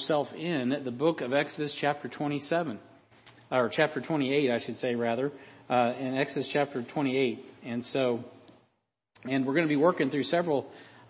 yourself in the book of Exodus chapter 27, or chapter 28, I should say, rather, in Exodus chapter 28. And we're going to be working through several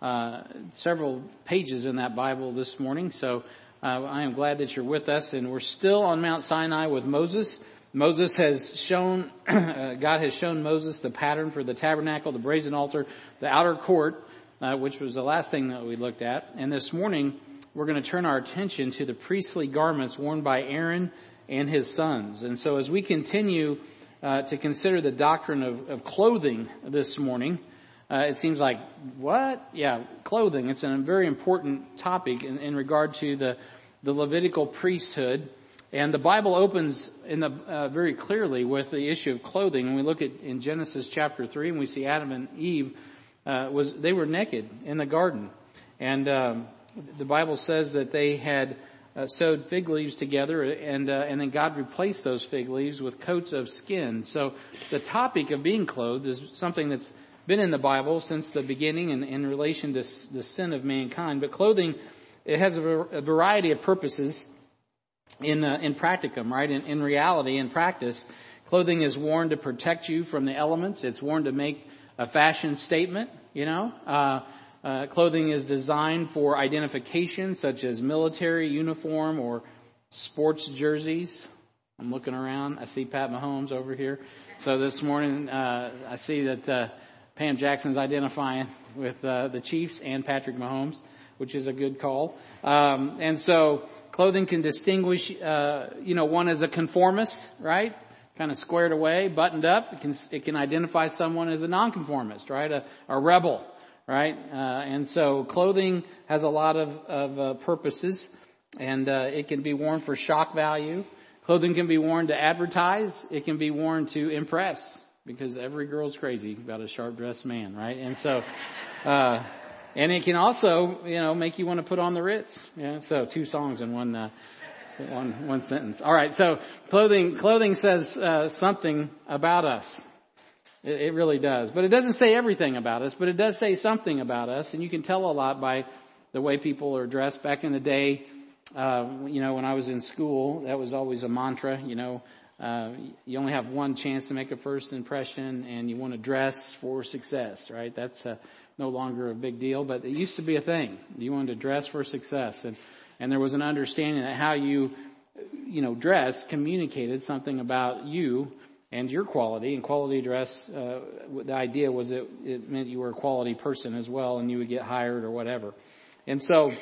pages in that Bible this morning. So I am glad that you're with us, and we're still on Mount Sinai with Moses. God has shown Moses the pattern for the tabernacle, the brazen altar, the outer court, which was the last thing that we looked at. And this morning, we're going to turn our attention to the priestly garments worn by Aaron and his sons. And so as we continue to consider the doctrine of clothing this morning, it seems like, what? Yeah, clothing. It's a very important topic in regard to the Levitical priesthood. And the Bible opens very clearly with the issue of clothing. And we look in Genesis chapter 3, and we see Adam and Eve, they were naked in the garden. And the Bible says that they had sewed fig leaves together, and then God replaced those fig leaves with coats of skin. So the topic of being clothed is something that's been in the Bible since the beginning in relation to the sin of mankind. But clothing, it has a variety of purposes in practicum, right? In reality, in practice, clothing is worn to protect you from the elements. It's worn to make a fashion statement, Clothing is designed for identification, such as military uniform or sports jerseys. I'm looking around. I see Pat Mahomes over here. So this morning, I see that Pam Jackson's identifying with the Chiefs and Patrick Mahomes, which is a good call. And so clothing can distinguish, one as a conformist, right? Kind of squared away, buttoned up. It can identify someone as a nonconformist, right? A rebel, right? And so clothing has a lot of purposes, and it can be worn for shock value. Clothing can be worn to advertise. It can be worn to impress, because every girl's crazy about a sharp-dressed man, right? And so, and it can also, make you want to put on the Ritz. Yeah. So 2 songs in one sentence. All right. So clothing says something about us. It really does. But it doesn't say everything about us, but it does say something about us. And you can tell a lot by the way people are dressed. Back in the day, when I was in school, that was always a mantra, you only have one chance to make a first impression, and you want to dress for success, right? That's no longer a big deal, but it used to be a thing. You wanted to dress for success. And there was an understanding that how you dress communicated something about you and your quality. And quality dress, the idea was it meant you were a quality person as well, and you would get hired or whatever. And so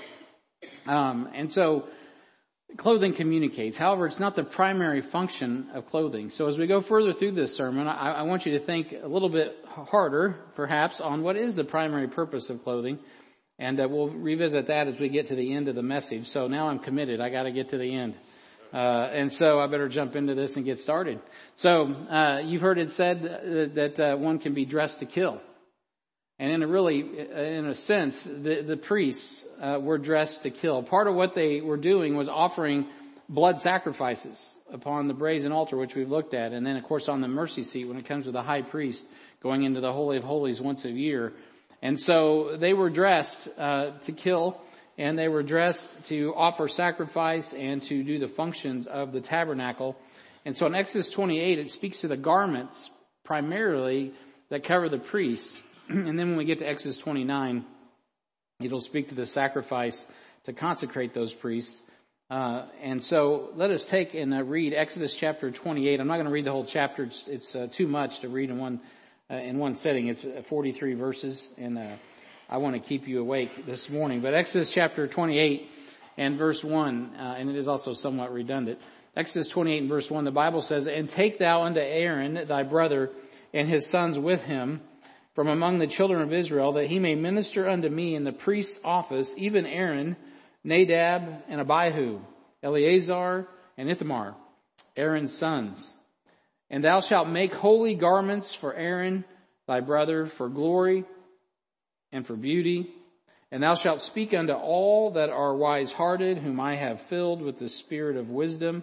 clothing communicates. However, it's not the primary function of clothing. So as we go further through this sermon, I want you to think a little bit harder, perhaps, on what is the primary purpose of clothing. And we'll revisit that as we get to the end of the message. So now I'm committed. I got to get to the end. And so I better jump into this and get started. So you've heard it said that one can be dressed to kill. And in a sense, the priests were dressed to kill. Part of what they were doing was offering blood sacrifices upon the brazen altar, which we've looked at. And then, of course, on the mercy seat when it comes to the high priest going into the Holy of Holies once a year. And so they were dressed to kill, and they were dressed to offer sacrifice and to do the functions of the tabernacle. And so in Exodus 28, it speaks to the garments primarily that cover the priests. And then when we get to Exodus 29, it'll speak to the sacrifice to consecrate those priests. And so let us take and read Exodus chapter 28. I'm not going to read the whole chapter. It's too much to read in one setting. It's 43 verses, and I want to keep you awake this morning. But Exodus chapter 28 and verse 1, and it is also somewhat redundant. Exodus 28 and verse 1, the Bible says, "And take thou unto Aaron thy brother and his sons with him from among the children of Israel, that he may minister unto me in the priest's office, even Aaron, Nadab, and Abihu, Eleazar, and Ithamar, Aaron's sons. And thou shalt make holy garments for Aaron thy brother, for glory and for beauty. And thou shalt speak unto all that are wise-hearted, whom I have filled with the spirit of wisdom,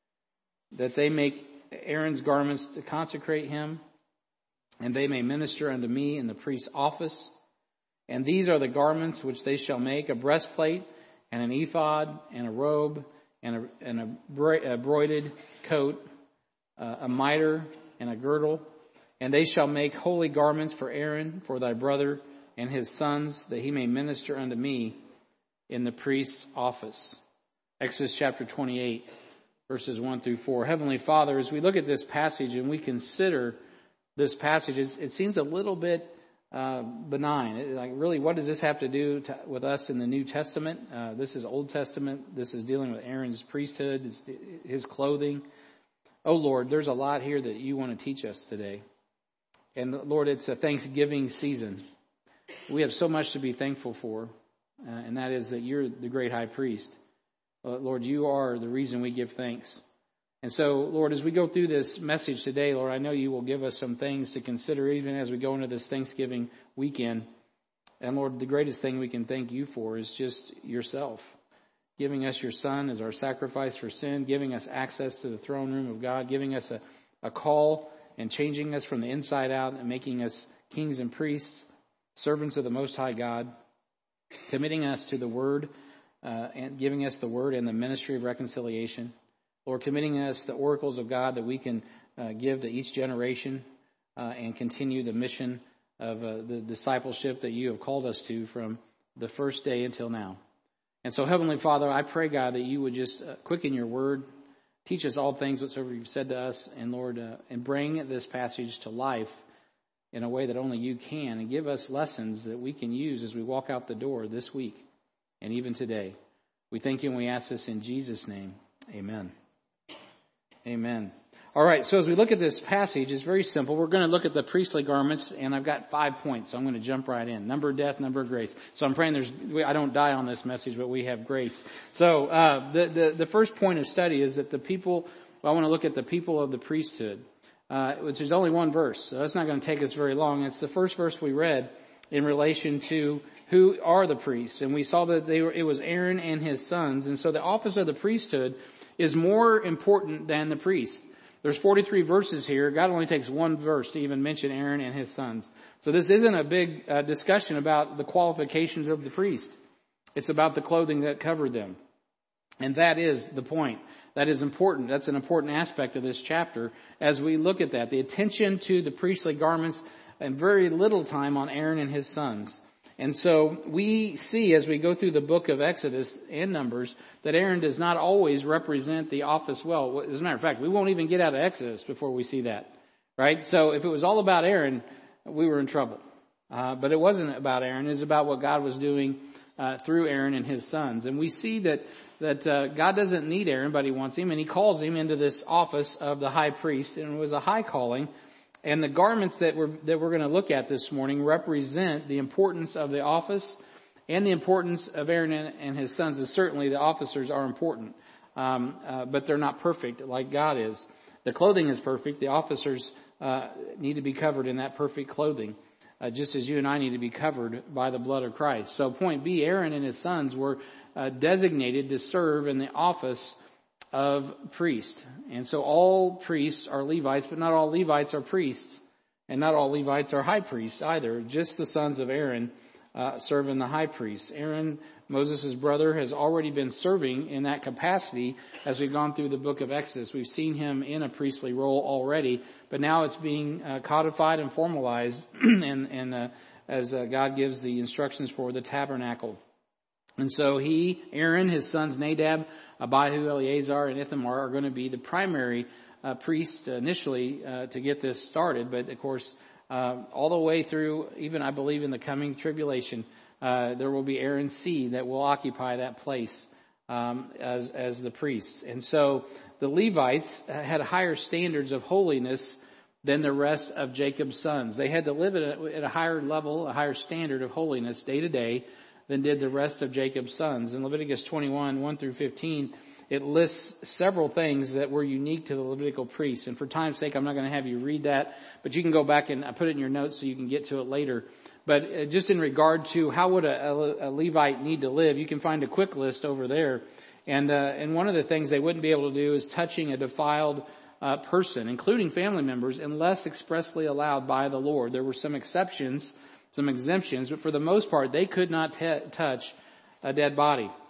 that they make Aaron's garments to consecrate him, and they may minister unto me in the priest's office. And these are the garments which they shall make: a breastplate, and an ephod, and a robe, and a broided coat, a mitre, and a girdle. And they shall make holy garments for Aaron, for thy brother, and his sons, that he may minister unto me in the priest's office. Exodus chapter 28, verses 1 through 4. Heavenly Father, as we look at this passage and we consider this passage, it seems a little bit benign. Like, really, what does this have to do with us in the New Testament? This is Old Testament. This is dealing with Aaron's priesthood, his clothing. Oh, Lord, there's a lot here that you want to teach us today. And, Lord, it's a Thanksgiving season. We have so much to be thankful for, and that is that you're the great high priest. Lord, you are the reason we give thanks. And so, Lord, as we go through this message today, Lord, I know you will give us some things to consider even as we go into this Thanksgiving weekend. And, Lord, the greatest thing we can thank you for is just yourself, giving us your Son as our sacrifice for sin, giving us access to the throne room of God, giving us a call and changing us from the inside out and making us kings and priests, servants of the Most High God, committing us to the Word and giving us the Word and the ministry of reconciliation. Lord, committing us the oracles of God that we can give to each generation and continue the mission of the discipleship that you have called us to from the first day until now. And so, Heavenly Father, I pray, God, that you would just quicken your word, teach us all things whatsoever you've said to us, and Lord, and bring this passage to life in a way that only you can, and give us lessons that we can use as we walk out the door this week and even today. We thank you and we ask this in Jesus' name. Amen. Amen. All right, so as we look at this passage, it's very simple. We're going to look at the priestly garments, and I've got 5 points, so I'm going to jump right in. Number of death, number of grace. So I'm praying I don't die on this message, but we have grace. So the first point of study is that I want to look at the people of the priesthood, which is only one verse, so that's not going to take us very long. It's the first verse we read in relation to who are the priests, and we saw that it was Aaron and his sons, and so the office of the priesthood is more important than the priest. There's 43 verses here. God only takes one verse to even mention Aaron and his sons. So this isn't a big discussion about the qualifications of the priest. It's about the clothing that covered them. And that is the point. That is important. That's an important aspect of this chapter as we look at that. The attention to the priestly garments and very little time on Aaron and his sons. And so we see as we go through the book of Exodus and Numbers that Aaron does not always represent the office well. As a matter of fact, we won't even get out of Exodus before we see that, right? So if it was all about Aaron, we were in trouble. But it wasn't about Aaron. It was about what God was doing through Aaron and his sons. And we see that God doesn't need Aaron, but he wants him, and he calls him into this office of the high priest, and it was a high calling. And the garments that we're going to look at this morning represent the importance of the office and the importance of Aaron and his sons. And certainly the officers are important, but they're not perfect like God is. The clothing is perfect. The officers need to be covered in that perfect clothing, just as you and I need to be covered by the blood of Christ. So point B, Aaron and his sons were designated to serve in the office of priest. And so all priests are Levites, but not all Levites are priests. And not all Levites are high priests either. Just the sons of Aaron serve in the high priest. Aaron, Moses' brother, has already been serving in that capacity as we've gone through the book of Exodus. We've seen him in a priestly role already, but now it's being codified and formalized and as God gives the instructions for the tabernacle. And so Aaron, his sons Nadab, Abihu, Eleazar, and Ithamar are going to be the primary priests initially to get this started. But of course, all the way through, even I believe in the coming tribulation, there will be Aaron's seed that will occupy that place as the priests. And so the Levites had higher standards of holiness than the rest of Jacob's sons. They had to live at a higher level, a higher standard of holiness day to day than did the rest of Jacob's sons. In Leviticus 21, 1 through 15, it lists several things that were unique to the Levitical priests. And for time's sake, I'm not going to have you read that, but you can go back and put it in your notes so you can get to it later. But just in regard to how would a Levite need to live, you can find a quick list over there. And one of the things they wouldn't be able to do is touching a defiled person, including family members, unless expressly allowed by the Lord. There were some exceptions, some exemptions, but for the most part, they could not touch a dead body.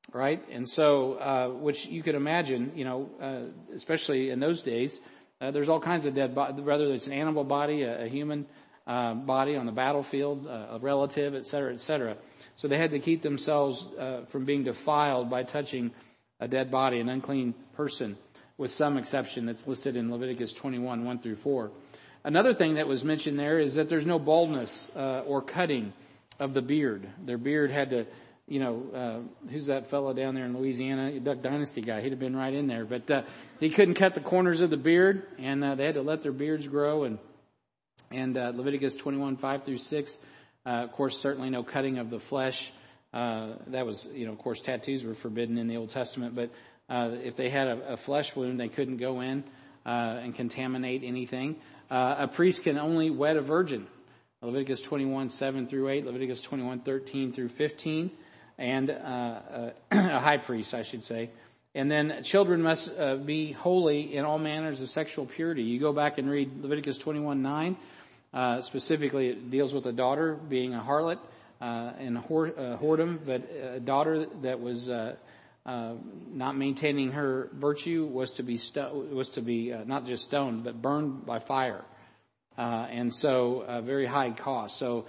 right? And so, which you could imagine, especially in those days, there's all kinds of dead bodies, whether it's an animal body, a human body on the battlefield, a relative, et cetera, et cetera. So they had to keep themselves from being defiled by touching a dead body, an unclean person, with some exception that's listed in Leviticus 21, 1 through 4. Another thing that was mentioned there is that there's no baldness or cutting of the beard. Their beard had to, who's that fellow down there in Louisiana? Duck Dynasty guy. He'd have been right in there. But he couldn't cut the corners of the beard, and they had to let their beards grow. And Leviticus 21, 5 through 6, of course, certainly no cutting of the flesh. That was, of course, tattoos were forbidden in the Old Testament. But if they had a flesh wound, they couldn't go in and contaminate anything. A priest can only wed a virgin. Leviticus 21, 7 through 8, Leviticus 21, 13 through 15, and a high priest, I should say. And then children must be holy in all manners of sexual purity. You go back and read Leviticus 21, 9. Specifically, it deals with a daughter being a harlot and whoredom, but a daughter that was not maintaining her virtue was to be not just stoned, but burned by fire. And so very high cost. So,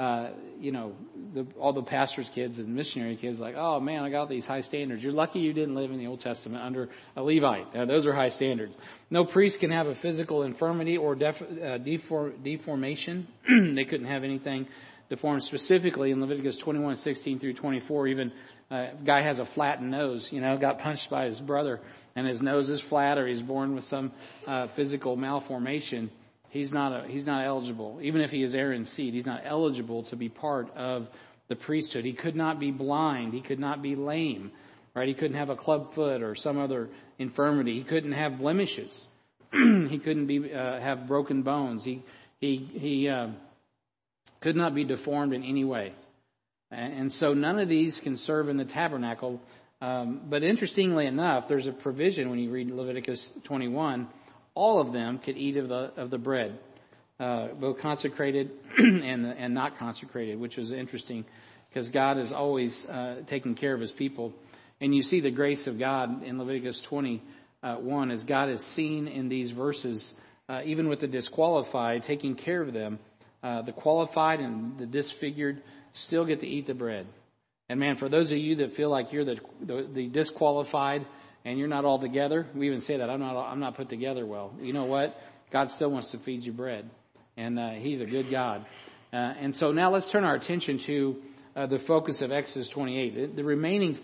all the pastors' kids and missionary kids like, oh man, I got these high standards. You're lucky you didn't live in the Old Testament under a Levite. Those are high standards. No priest can have a physical infirmity or deformation. They couldn't have anything deformed. Specifically in Leviticus 21, 16 through 24, even a guy has a flattened nose, got punched by his brother and his nose is flat, or he's born with some physical malformation. He's not eligible. Even if he is Aaron's seed, he's not eligible to be part of the priesthood. He could not be blind. He could not be lame, right? He couldn't have a club foot or some other infirmity. He couldn't have blemishes. He couldn't have broken bones. He could not be deformed in any way. And so none of these can serve in the tabernacle. But interestingly enough, there's a provision when you read Leviticus 21. All of them could eat of the bread, both consecrated and not consecrated, which was interesting because God is always taking care of His people. And you see the grace of God in Leviticus 21 as God is seen in these verses, even with the disqualified, taking care of them. The qualified and the disfigured still get to eat the bread. And man, for those of you that feel like you're the disqualified and you're not all together, we even say that I'm not put together well. You know what? God still wants to feed you bread, and He's a good God. And so now let's turn our attention to the focus of Exodus 28. The remaining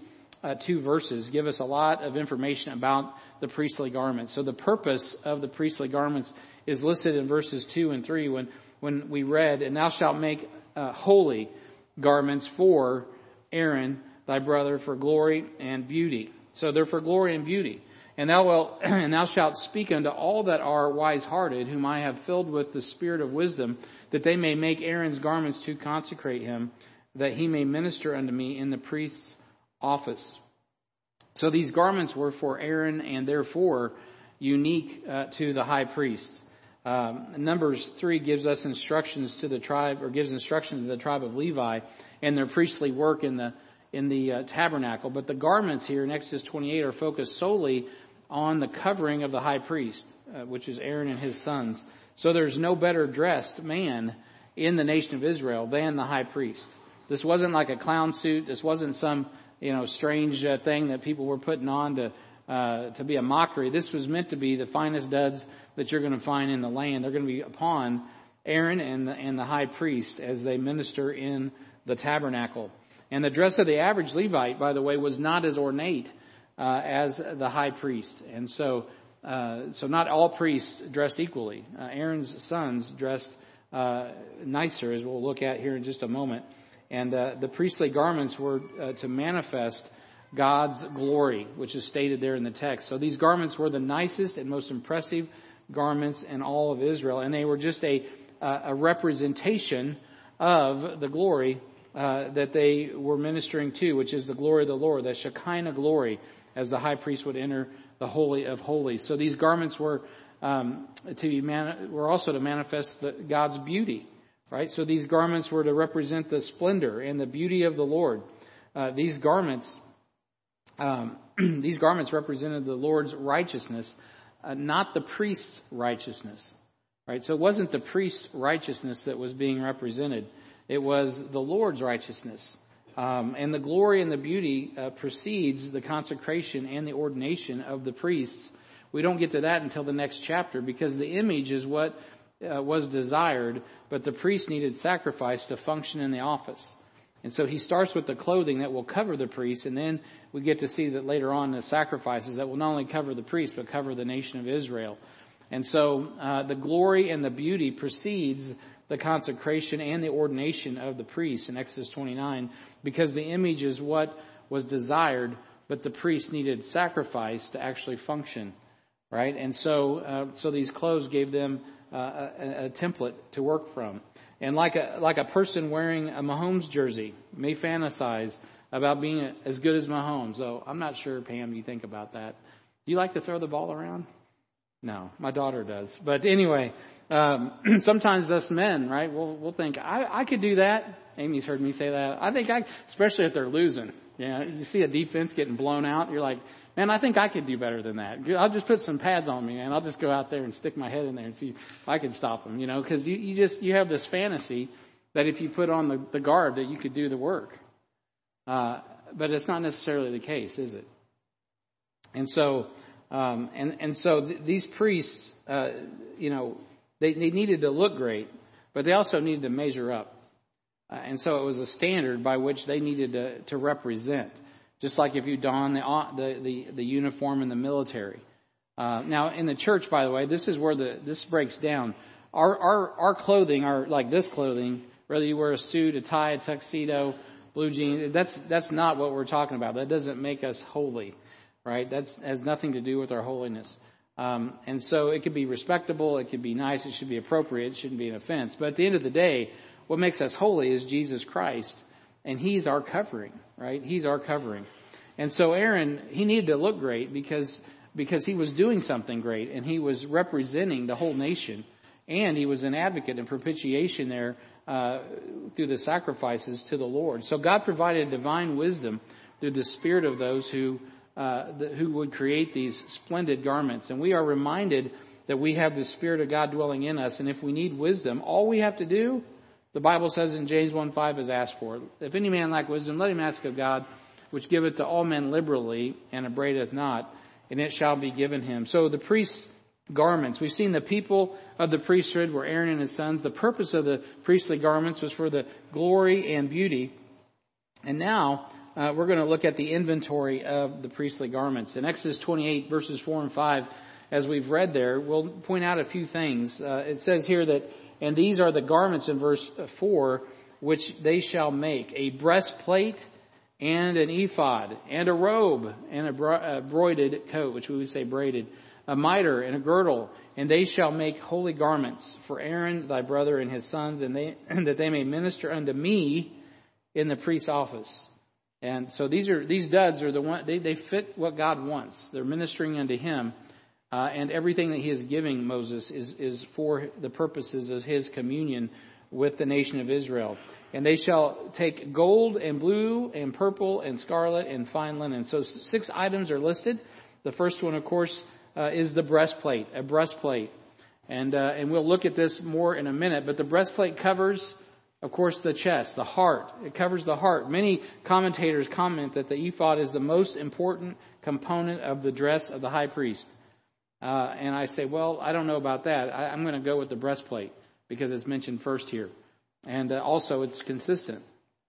42 verses give us a lot of information about the priestly garments. So the purpose of the priestly garments is listed in verses 2 and 3 when we read, "And thou shalt make holy garments for Aaron thy brother for glory and beauty." So they're for glory and beauty. "And thou shalt speak unto all that are wise-hearted, whom I have filled with the spirit of wisdom, that they may make Aaron's garments to consecrate him, that he may minister unto me in the priest's office." So these garments were for Aaron and therefore unique to the high priest. Numbers 3 gives us instructions to the tribe, or gives instructions to the tribe of Levi and their priestly work in the tabernacle. But the garments here in Exodus 28 are focused solely on the covering of the high priest, which is Aaron and his sons. So there's no better dressed man in the nation of Israel than the high priest. This wasn't like a clown suit. This wasn't some, strange thing that people were putting on to be a mockery. This was meant to be the finest duds that you're going to find in the land. They're going to be upon Aaron and the high priest as they minister in the tabernacle. And the dress of the average Levite, by the way, was not as ornate as the high priest. And so not all priests dressed equally. Aaron's sons dressed nicer, as we'll look at here in just a moment. And the priestly garments were to manifest God's glory, which is stated there in the text. So these garments were the nicest and most impressive garments in all of Israel. And they were just a representation of the glory that they were ministering to, which is the glory of the Lord, the Shekinah glory, as the high priest would enter the Holy of Holies. So these garments were also to manifest God's beauty, right? So these garments were to represent the splendor and the beauty of the Lord. These garments These garments represented the Lord's righteousness, not the priest's righteousness. Right? So it wasn't the priest's righteousness that was being represented. It was the Lord's righteousness. And the glory and the beauty precedes the consecration and the ordination of the priests. We don't get to that until the next chapter, because the image is what was desired, but the priest needed sacrifice to function in the office. And so he starts with the clothing that will cover the priest, and then we get to see that later on the sacrifices that will not only cover the priest, but cover the nation of Israel. And so the glory and the beauty precedes the consecration and the ordination of the priest in Exodus 29, because the image is what was desired, but the priest needed sacrifice to actually function, right? And so these clothes gave them a template to work from. And like a person wearing a Mahomes jersey may fantasize about being as good as Mahomes. So I'm not sure, Pam, you think about that. Do you like to throw the ball around? No, my daughter does. But anyway, sometimes us men, right, we'll think, I could do that. Amy's heard me say that. I think especially if they're losing. You see a defense getting blown out, you're like, man, I think I could do better than that. I'll just put some pads on me, man. I'll just go out there and stick my head in there and see if I can stop them, because you have this fantasy that if you put on the garb that you could do the work. But it's not necessarily the case, is it? And so, these priests, they needed to look great, but they also needed to measure up. And so it was a standard by which they needed to represent. Just like if you don the uniform in the military. Now in the church, by the way, this is where this breaks down. Our clothing, like this clothing, whether you wear a suit, a tie, a tuxedo, blue jeans, that's not what we're talking about. That doesn't make us holy, right? That has nothing to do with our holiness. And so it could be respectable, it could be nice, it should be appropriate, it shouldn't be an offense. But at the end of the day, what makes us holy is Jesus Christ. And He's our covering, right? He's our covering. And so Aaron, he needed to look great because he was doing something great, and he was representing the whole nation. And he was an advocate and propitiation there through the sacrifices to the Lord. So God provided divine wisdom through the spirit of those who would create these splendid garments. And we are reminded that we have the Spirit of God dwelling in us. And if we need wisdom, all we have to do, the Bible says in James 1:5, is ask for it. If any man lack wisdom, let him ask of God, which giveth to all men liberally, and upbraideth not, and it shall be given him. So the priest's garments, we've seen the people of the priesthood were Aaron and his sons. The purpose of the priestly garments was for the glory and beauty. And now we're going to look at the inventory of the priestly garments. In Exodus 28, verses 4 and 5, as we've read there, we'll point out a few things. It says here that, and these are the garments in verse 4, which they shall make: a breastplate and an ephod and a robe and a broided coat, which we would say braided, a mitre and a girdle, and they shall make holy garments for Aaron thy brother and his sons, and that they may minister unto me in the priest's office. And so these duds are the one, they fit what God wants. They're ministering unto Him. And everything that He is giving Moses is for the purposes of His communion with the nation of Israel. And they shall take gold and blue and purple and scarlet and fine linen. So 6 items are listed. The first one, of course, is the breastplate, a breastplate. And we'll look at this more in a minute. But the breastplate covers, of course, the chest, the heart. It covers the heart. Many commentators comment that the ephod is the most important component of the dress of the high priest. And I say, well, I don't know about that. I'm going to go with the breastplate because it's mentioned first here. And also it's consistent.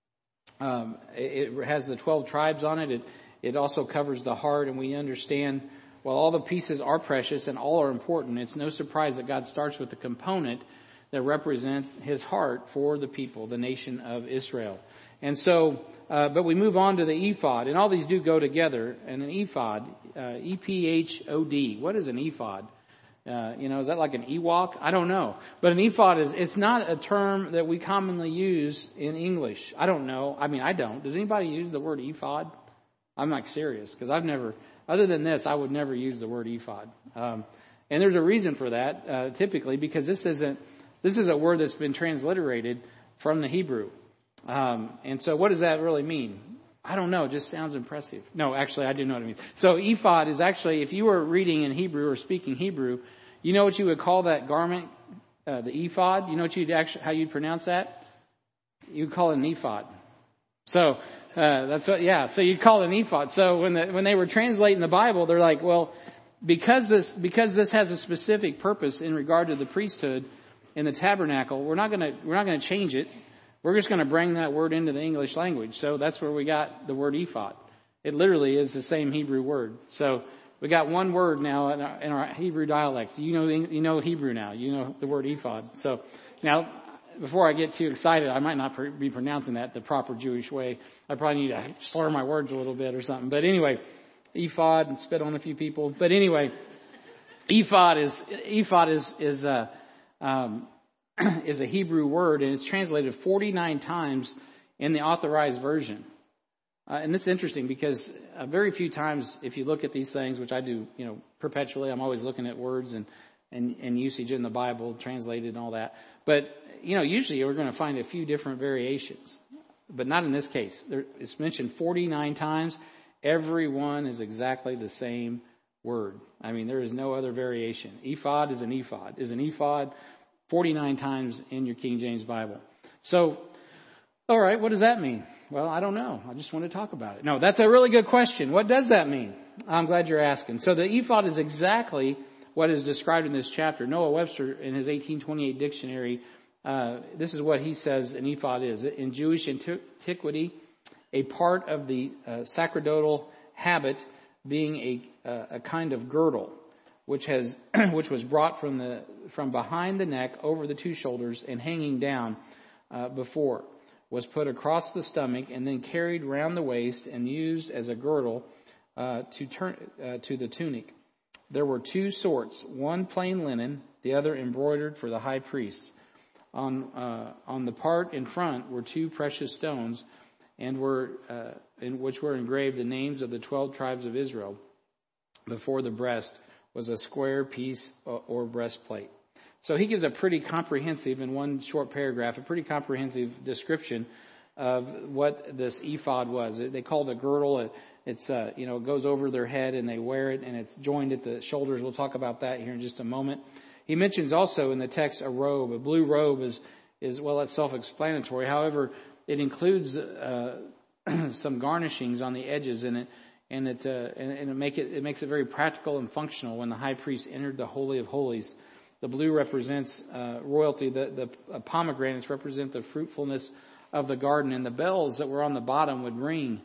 It has the 12 tribes on it. It also covers the heart, and we understand, while all the pieces are precious and all are important, it's no surprise that God starts with the component that represent His heart for the people, the nation of Israel. And so, but we move on to the ephod, and all these do go together. And an ephod, E-P-H-O-D. What is an ephod? Is that like an Ewok? I don't know. But an ephod it's not a term that we commonly use in English. I don't know. I mean, I don't. Does anybody use the word ephod? I'm like serious, because I've never, other than this, I would never use the word ephod. And there's a reason for that, typically, because this is a word that's been transliterated from the Hebrew. And so what does that really mean? I don't know. It just sounds impressive. No, actually, I do know what it means. So ephod is actually, if you were reading in Hebrew or speaking Hebrew, you know what you would call that garment, the ephod? You know what how you'd pronounce that? You'd call it an ephod. So that's what, yeah. So you'd call it an ephod. So when they were translating the Bible, they're like, well, because this has a specific purpose in regard to the priesthood in the tabernacle, we're not gonna change it. We're just going to bring that word into the English language. So that's where we got the word ephod. It literally is the same Hebrew word. So we got one word now in our Hebrew dialects. You know Hebrew now. You know the word ephod. So now, before I get too excited, I might not be pronouncing that the proper Jewish way. I probably need to slur my words a little bit or something. But anyway, ephod, and spit on a few people. But anyway, ephod is a Hebrew word, and it's translated 49 times in the Authorized Version. And it's interesting because very few times, if you look at these things, which I do, perpetually, I'm always looking at words and usage in the Bible, translated and all that. But, usually we're going to find a few different variations, but not in this case. It's mentioned 49 times. Every one is exactly the same word. I mean, there is no other variation. Ephod is an ephod 49 times in your King James Bible. So, all right, what does that mean? Well, I don't know. I just want to talk about it. No, that's a really good question. What does that mean? I'm glad you're asking. So the ephod is exactly what is described in this chapter. Noah Webster, in his 1828 dictionary, this is what he says an ephod is. In Jewish antiquity, a part of the sacerdotal habit being a kind of girdle, which was brought from behind the neck over the two shoulders and hanging down before, was put across the stomach and then carried round the waist and used as a girdle to the tunic. There were two sorts, one plain linen, the other embroidered for the high priests. On the part in front were two precious stones, and in which were engraved the names of the 12 tribes of Israel. Before the breast was a square piece or breastplate. So he gives a pretty comprehensive, in one short paragraph, a pretty comprehensive description of what this ephod was. They call it a girdle. It goes over their head and they wear it, and it's joined at the shoulders. We'll talk about that here in just a moment. He mentions also in the text a robe. A blue robe is that's self-explanatory. However, it includes some garnishings on the edges in it. And it makes it very practical and functional when the high priest entered the Holy of Holies. The blue represents royalty. The pomegranates represent the fruitfulness of the garden, and the bells that were on the bottom would ring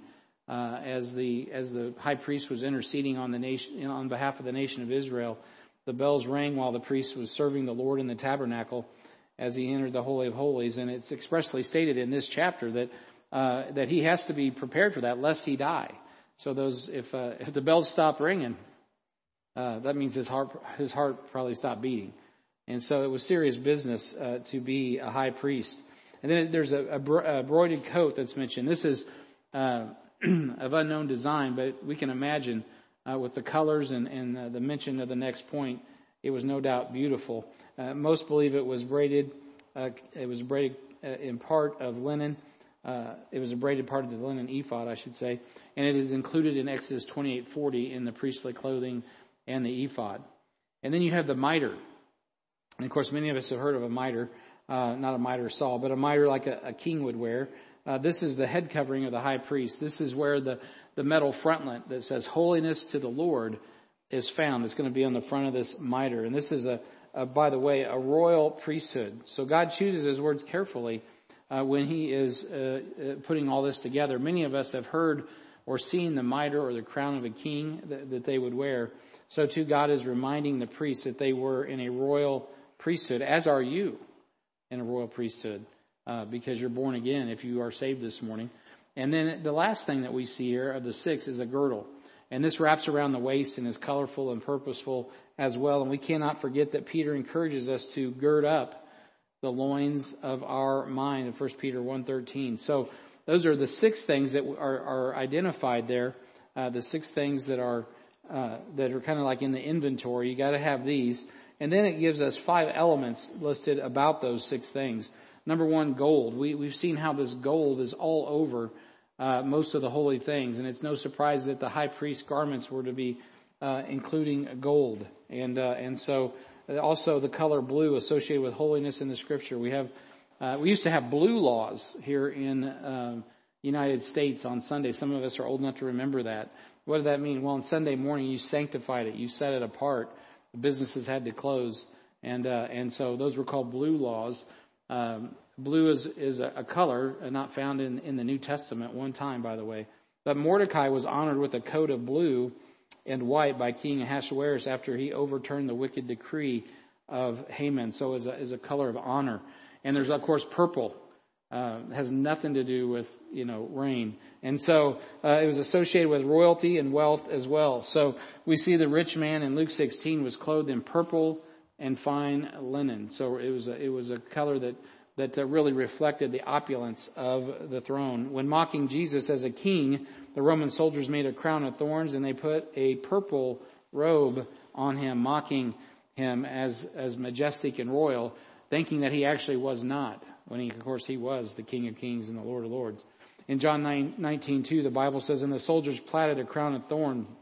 as the high priest was interceding on the nation on behalf of the nation of Israel. The bells rang while the priest was serving the Lord in the tabernacle as he entered the Holy of Holies, and it's expressly stated in this chapter that he has to be prepared for that, lest he die. So if the bells stop ringing, that means his heart probably stopped beating. And so it was serious business to be a high priest. And then there's a broidered coat that's mentioned. This is of unknown design, but we can imagine with the colors and the mention of the next point, it was no doubt beautiful. Most believe it was braided. It was braided in part of linen. It was a braided part of the linen ephod, I should say, and it is included in Exodus 28:40 in the priestly clothing and the ephod. And then you have the mitre, and of course, many of us have heard of a mitre, not a mitre saw, but a mitre like a king would wear. This is the head covering of the high priest. This is where the metal frontlet that says "Holiness to the Lord" is found. It's going to be on the front of this mitre, and this is by the way, a royal priesthood. So God chooses His words carefully. When He is putting all this together. Many of us have heard or seen the mitre or the crown of a king that they would wear. So too God is reminding the priests that they were in a royal priesthood, as are you in a royal priesthood, because you're born again if you are saved this morning. And then the last thing that we see here of the 6 is a girdle. And this wraps around the waist and is colorful and purposeful as well. And we cannot forget that Peter encourages us to gird up the loins of our mind in 1 Peter 1:13. So those are the 6 things that are identified there. The 6 things that are kind of like in the inventory. You got to have these. And then it gives us 5 elements listed about those 6 things. Number 1, gold. We've seen how this gold is all over most of the holy things. And it's no surprise that the high priest's garments were to be including gold. And so also the color blue associated with holiness in the Scripture. We used to have blue laws here in United States on Sunday. Some of us are old enough to remember that. What did that mean? Well, on Sunday morning, you sanctified it. You set it apart. The businesses had to close. And so those were called blue laws. Blue is a color not found in the New Testament one time, by the way. But Mordecai was honored with a coat of blue and white by King Ahasuerus after he overturned the wicked decree of Haman. So as a color of honor. And there's, of course, purple. Has nothing to do with, rain. And so it was associated with royalty and wealth as well. So we see the rich man in Luke 16 was clothed in purple and fine linen. So it was a color that really reflected the opulence of the throne. When mocking Jesus as a king, the Roman soldiers made a crown of thorns and they put a purple robe on him, mocking him as majestic and royal, thinking that he actually was not, when he was the King of Kings and the Lord of Lords. In John 19:2, the Bible says, "And the soldiers platted a crown of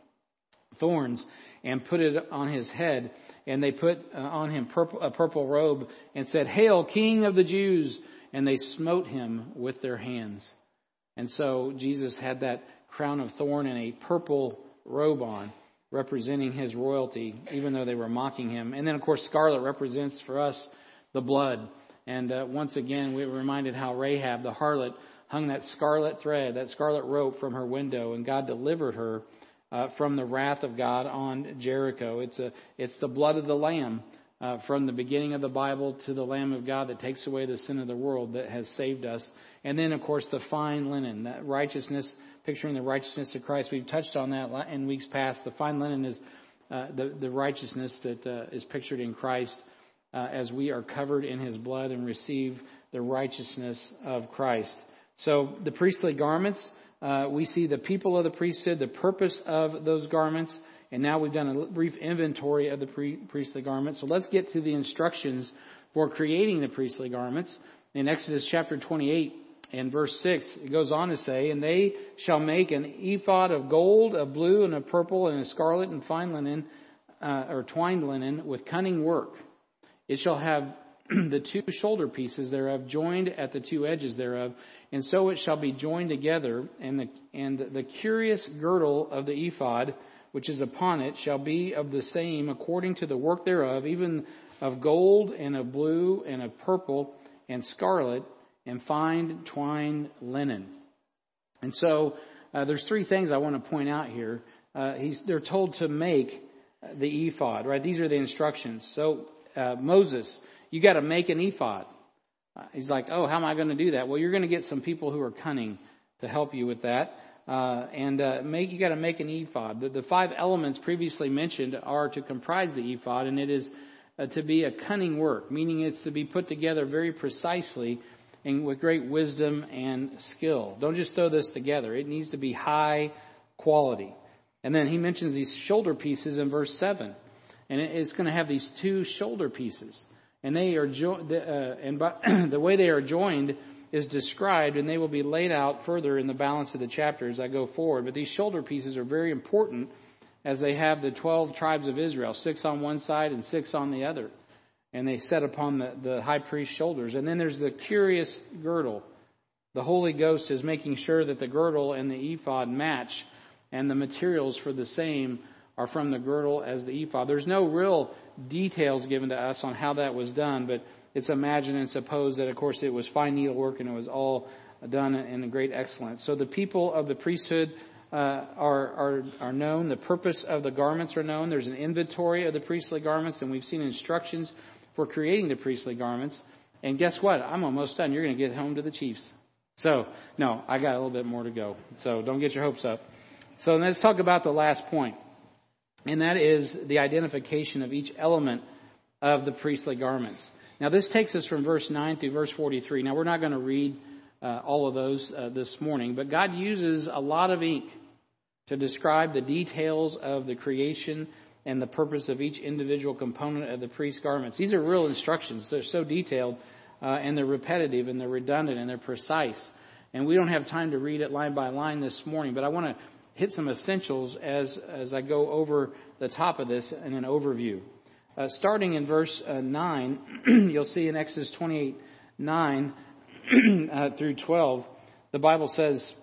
thorns and put it on his head, and they put on him a purple robe and said, 'Hail, King of the Jews!' And they smote him with their hands." And so Jesus had that crown of thorn and a purple robe on, representing his royalty, even though they were mocking him. And then, of course, scarlet represents for us the blood. And once again, we were reminded how Rahab, the harlot, hung that scarlet thread, that scarlet rope from her window, and God delivered her from the wrath of God on Jericho. It's the blood of the Lamb from the beginning of the Bible to the Lamb of God that takes away the sin of the world that has saved us. And then, of course, the fine linen, that righteousness, picturing the righteousness of Christ. We've touched on that in weeks past. The fine linen is the righteousness that is pictured in Christ as we are covered in his blood and receive the righteousness of Christ. So the priestly garments, we see the people of the priesthood, the purpose of those garments, and now we've done a brief inventory of the priestly garments. So let's get to the instructions for creating the priestly garments. In Exodus chapter 28 and verse 6, it goes on to say, "And they shall make an ephod of gold, of blue, and of purple, and of scarlet, and fine linen, or twined linen, with cunning work. It shall have the two shoulder pieces thereof joined at the two edges thereof, and so it shall be joined together. And the curious girdle of the ephod, which is upon it, shall be of the same according to the work thereof, even of gold and of blue and of purple and scarlet and fine twined linen." And so there's three things I want to point out here. They're told to make the ephod, right? These are the instructions. So Moses, you got to make an ephod. He's like, oh, how am I going to do that? Well, you're going to get some people who are cunning to help you with that. You got to make an ephod. The 5 elements previously mentioned are to comprise the ephod, and it is to be a cunning work, meaning it's to be put together very precisely and with great wisdom and skill. Don't just throw this together. It needs to be high quality. And then he mentions these shoulder pieces in verse 7. And it's going to have these 2 shoulder pieces. And they are the way they are joined is described, and they will be laid out further in the balance of the chapter as I go forward. But these shoulder pieces are very important as they have the 12 tribes of Israel, 6 on one side and 6 on the other. And they set upon the high priest's shoulders. And then there's the curious girdle. The Holy Ghost is making sure that the girdle and the ephod match, and the materials for the same are from the girdle as the ephod. There's no real details given to us on how that was done, but it's imagined and supposed that, of course, it was fine needlework and it was all done in great excellence. So the people of the priesthood are known. The purpose of the garments are known. There's an inventory of the priestly garments, and we've seen instructions for creating the priestly garments. And guess what? I'm almost done. You're going to get home to the Chiefs. So, no, I got a little bit more to go. So don't get your hopes up. So let's talk about the last point. And that is the identification of each element of the priestly garments. Now, this takes us from verse 9 through verse 43. Now, we're not going to read all of those this morning, but God uses a lot of ink to describe the details of the creation and the purpose of each individual component of the priest's garments. These are real instructions. They're so detailed, and they're repetitive, and they're redundant, and they're precise. And we don't have time to read it line by line this morning, but I want to hit some essentials as I go over the top of this in an overview. Starting in verse 9, you'll see in Exodus 28:9 through 12, the Bible says,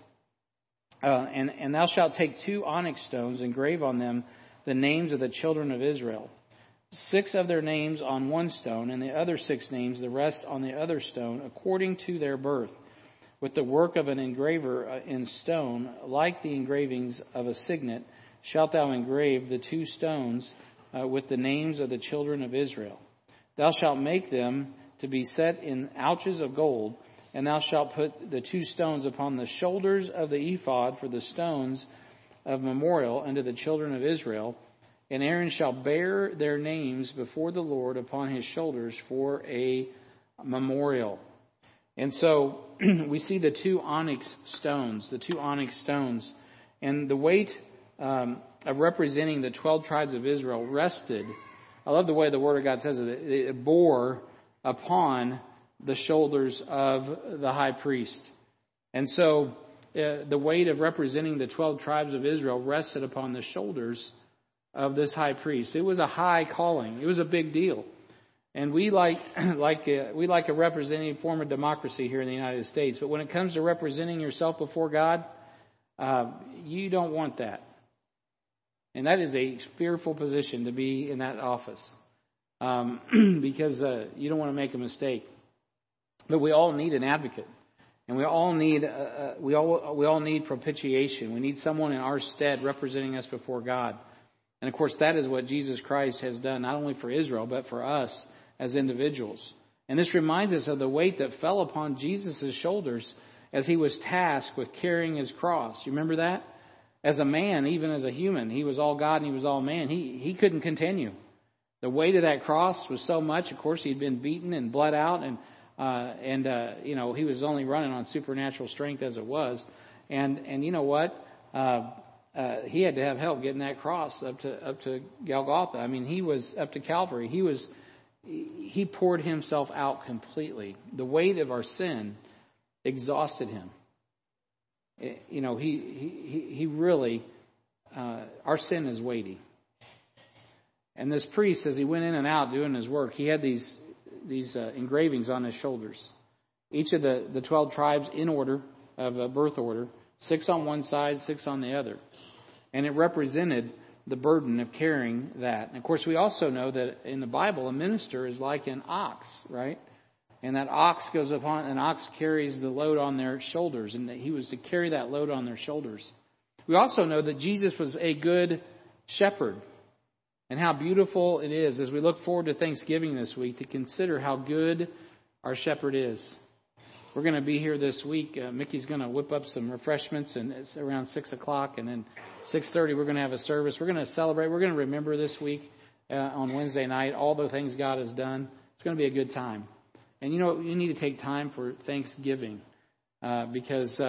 and thou shalt take 2 onyx stones and grave on them the names of the children of Israel, 6 of their names on one stone, and the other 6 names, the rest on the other stone, according to their birth, with the work of an engraver in stone, like the engravings of a signet, shalt thou engrave the 2 stones with the names of the children of Israel. Thou shalt make them to be set in ouches of gold, and thou shalt put the 2 stones upon the shoulders of the ephod for the stones of memorial unto the children of Israel. And Aaron shall bear their names before the Lord upon his shoulders for a memorial. And so we see the 2 onyx stones, and the weight of representing the 12 tribes of Israel rested. I love the way the Word of God says it. It bore upon the shoulders of the high priest. And so the weight of representing the 12 tribes of Israel rested upon the shoulders of this high priest. It was a high calling. It was a big deal. And we like a representative form of democracy here in the United States. But when it comes to representing yourself before God, you don't want that. And that is a fearful position to be in that office, because you don't want to make a mistake. But we all need an advocate, and we all need propitiation. We need someone in our stead representing us before God. And of course, that is what Jesus Christ has done, not only for Israel, but for us as individuals. And this reminds us of the weight that fell upon Jesus' shoulders as he was tasked with carrying his cross. You remember that? As a man, even as a human, he was all God and he was all man. He couldn't continue. The weight of that cross was so much. Of course, he'd been beaten and bled out, and he was only running on supernatural strength as it was. And you know what? He had to have help getting that cross up to Golgotha. I mean, he was up to Calvary. He poured himself out completely. The weight of our sin exhausted him. He really, our sin is weighty. And this priest, as he went in and out doing his work, he had these engravings on his shoulders. Each of the 12 tribes in order, of birth order, 6 on one side, 6 on the other. And it represented the burden of carrying that. And of course, we also know that in the Bible, a minister is like an ox, right? And that an ox carries the load on their shoulders, and that he was to carry that load on their shoulders. We also know that Jesus was a good shepherd, and how beautiful it is as we look forward to Thanksgiving this week to consider how good our shepherd is. We're going to be here this week. Mickey's going to whip up some refreshments, and it's around 6 o'clock, and then 6:30 we're going to have a service. We're going to celebrate. We're going to remember this week on Wednesday night all the things God has done. It's going to be a good time. And you need to take time for Thanksgiving because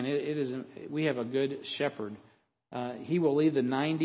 we have a good shepherd. He will leave the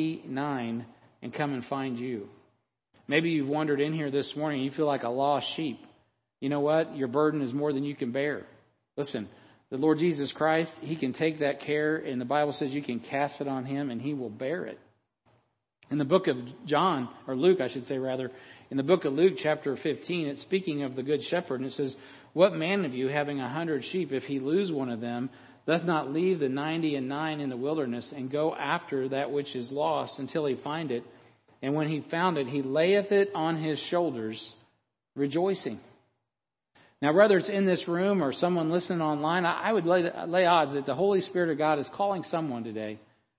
99 and come and find you. Maybe you've wandered in here this morning and you feel like a lost sheep. You know what? Your burden is more than you can bear. Listen, the Lord Jesus Christ, He can take that care, and the Bible says you can cast it on Him and He will bear it. In the book of Luke, in the book of Luke, chapter 15, it's speaking of the good shepherd, and it says, "What man of you, having 100 sheep, if he lose one of them, doth not leave the 99 in the wilderness, and go after that which is lost until he find it? And when he found it, he layeth it on his shoulders, rejoicing." Now, whether it's in this room or someone listening online, I would lay odds that the Holy Spirit of God is calling someone today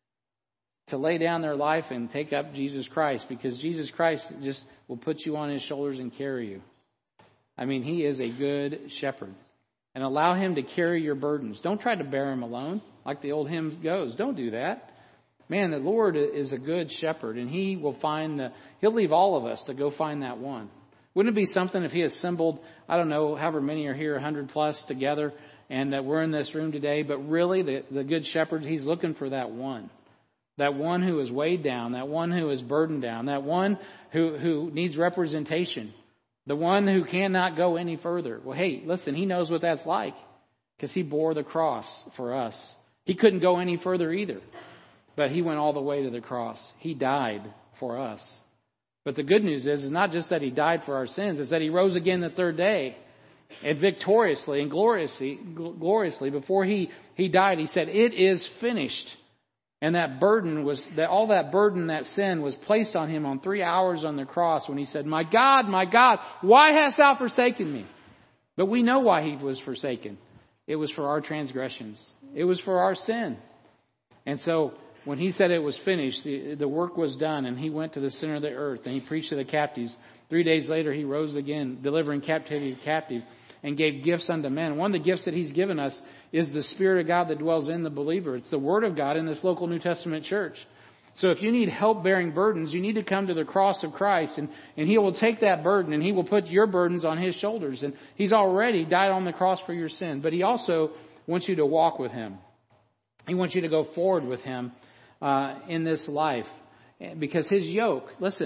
to lay down their life and take up Jesus Christ, because Jesus Christ just will put you on His shoulders and carry you. I mean, He is a good shepherd. And allow Him to carry your burdens. Don't try to bear them alone, like the old hymn goes. Don't do that. Man, the Lord is a good shepherd, and He will He'll leave all of us to go find that one. Wouldn't it be something if He assembled, I don't know, however many are here, 100 plus together, and that we're in this room today, but really the good shepherd, He's looking for that one. That one who is weighed down, that one who is burdened down, that one who needs representation, the one who cannot go any further. Well, hey, listen, He knows what that's like. because he bore the cross for us. He couldn't go any further either, but he went all the way to the cross. He died for us. But the good news is not just that he died for our sins, it's that he rose again the third day, and victoriously and gloriously. Before he died, he said, "It is finished." And that burden all that burden, that sin was placed on him on 3 hours on the cross when he said, my God, why hast thou forsaken me?" But we know why he was forsaken. It was for our transgressions. It was for our sin. And so when he said it was finished, the work was done, and he went to the center of the earth and he preached to the captives. 3 days later, he rose again, delivering captivity to captive, and gave gifts unto men. One of the gifts that he's given us is the Spirit of God that dwells in the believer. It's the Word of God in this local New Testament church. So if you need help bearing burdens, you need to come to the cross of Christ, and he will take that burden and he will put your burdens on his shoulders. And he's already died on the cross for your sin, but he also wants you to walk with him. He wants you to go forward with him in this life, because his yoke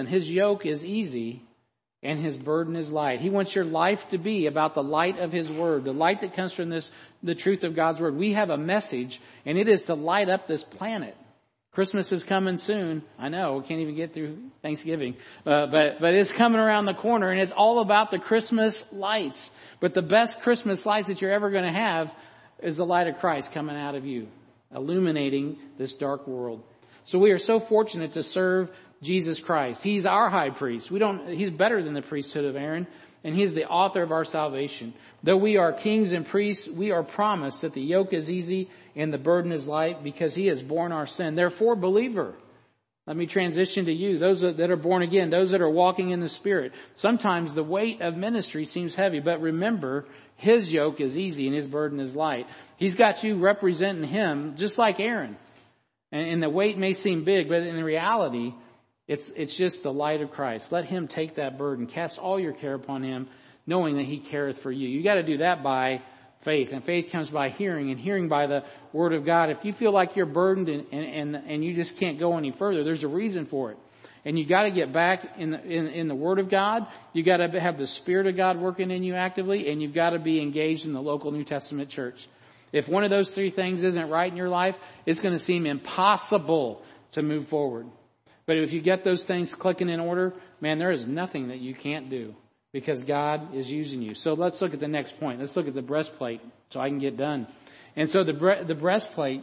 is easy and his burden is light. He wants your life to be about the light of his word, the light that comes from the truth of God's word. We have a message, and it is to light up this planet. Christmas is coming soon. I know, we can't even get through Thanksgiving, but it's coming around the corner, and it's all about the Christmas lights. But the best Christmas lights that you're ever going to have is the light of Christ coming out of you, illuminating this dark world. So we are so fortunate to serve Jesus Christ. He's our high priest. He's better than the priesthood of Aaron, and he's the author of our salvation. Though we are kings and priests, we are promised that the yoke is easy and the burden is light, because he has borne our sin. Therefore, believer, let me transition to you, those that are born again, those that are walking in the Spirit. Sometimes the weight of ministry seems heavy, but remember, his yoke is easy and his burden is light. He's got you representing him just like Aaron. And the weight may seem big, but in reality, it's just the light of Christ. Let him take that burden. Cast all your care upon him, knowing that he careth for you. You got to do that by faith. And faith comes by hearing, and hearing by the word of God. If you feel like you're burdened and you just can't go any further, there's a reason for it. And you got to get back in the word of God. You got to have the Spirit of God working in you actively, and you've got to be engaged in the local New Testament church. If one of those three things isn't right in your life, it's going to seem impossible to move forward. But if you get those things clicking in order, man, there is nothing that you can't do, because God is using you. So let's look at the next point. Let's look at the breastplate so I can get done. And so the breastplate,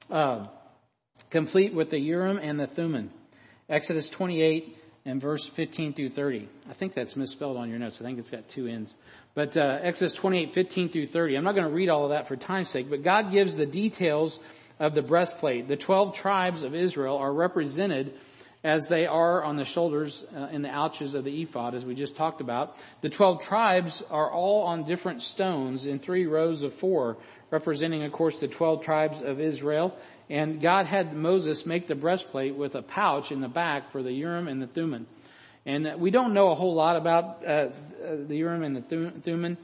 complete with the Urim and the Thummim. Exodus 28 and verse 15 through 30. I think that's misspelled on your notes. I think it's got two N's. But Exodus 28, 15 through 30. I'm not going to read all of that for time's sake, but God gives the details of the breastplate. The 12 tribes of Israel are represented as they are on the shoulders in the ouches of the ephod, as we just talked about. The 12 tribes are all on different stones in 3 rows of 4, representing, of course, the 12 tribes of Israel. And God had Moses make the breastplate with a pouch in the back for the Urim and the Thummim. And we don't know a whole lot about the Urim and the Thummim,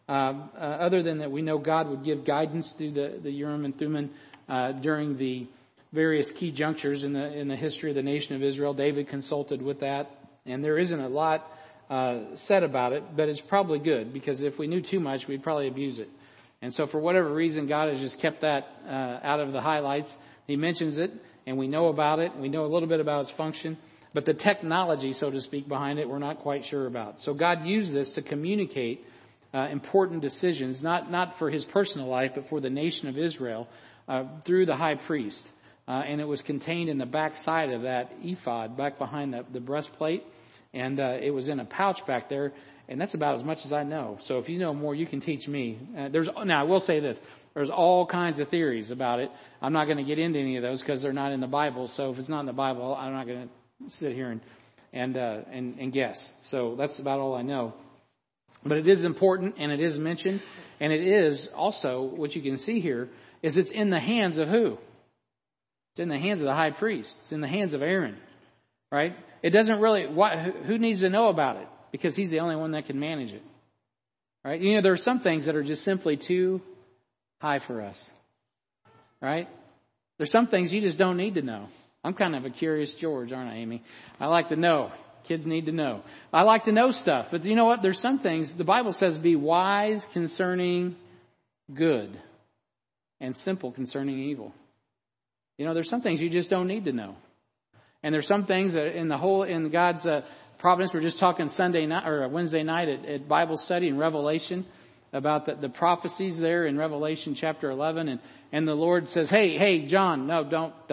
other than that we know God would give guidance through the Urim and Thummim during the various key junctures in the history of the nation of Israel. David consulted with that, and there isn't a lot said about it, but it's probably good, because if we knew too much, we'd probably abuse it. And so for whatever reason, God has just kept that out of the highlights. He mentions it, and we know about it. We know a little bit about its function, but the technology, so to speak, behind it, we're not quite sure about. So God used this to communicate important decisions, not for his personal life, but for the nation of Israel through the high priest. And it was contained in the back side of that ephod, back behind the breastplate. And it was in a pouch back there. And that's about as much as I know. So if you know more, you can teach me. Now, I will say this. There's all kinds of theories about it. I'm not going to get into any of those because they're not in the Bible. So if it's not in the Bible, I'm not going to sit here and guess. So that's about all I know. But it is important, and it is mentioned. And it is also, what you can see here, is it's in the hands of who? It's in the hands of the high priest. It's in the hands of Aaron, right? It doesn't really, who needs to know about it? Because he's the only one that can manage it, right? You know, there are some things that are just simply too high for us, right? There's some things you just don't need to know. I'm kind of a curious George, aren't I, Amy? I like to know. Kids need to know. I like to know stuff, but you know what? There's some things, the Bible says, be wise concerning good. and simple concerning evil. There's some things you just don't need to know. And there's some things that in God's providence, we're just talking Sunday night or Wednesday night at Bible study in Revelation about the prophecies there in Revelation chapter 11. And the Lord says, hey, John, no,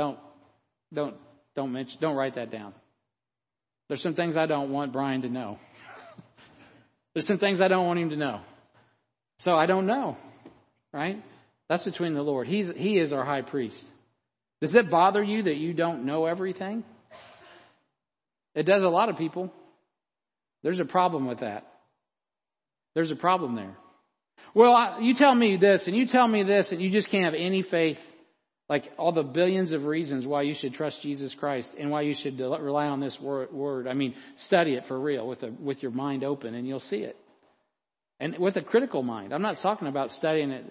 don't write that down. There's some things I don't want Brian to know. There's some things I don't want him to know. So I don't know, right? That's between the Lord. He is our high priest. Does it bother you that you don't know everything? It does a lot of people. There's a problem with that. There's a problem there. Well, you tell me this and you tell me this and you just can't have any faith. Like all the billions of reasons why you should trust Jesus Christ and why you should rely on this word. I mean, study it for real with your mind open and you'll see it. And with a critical mind. I'm not talking about studying it,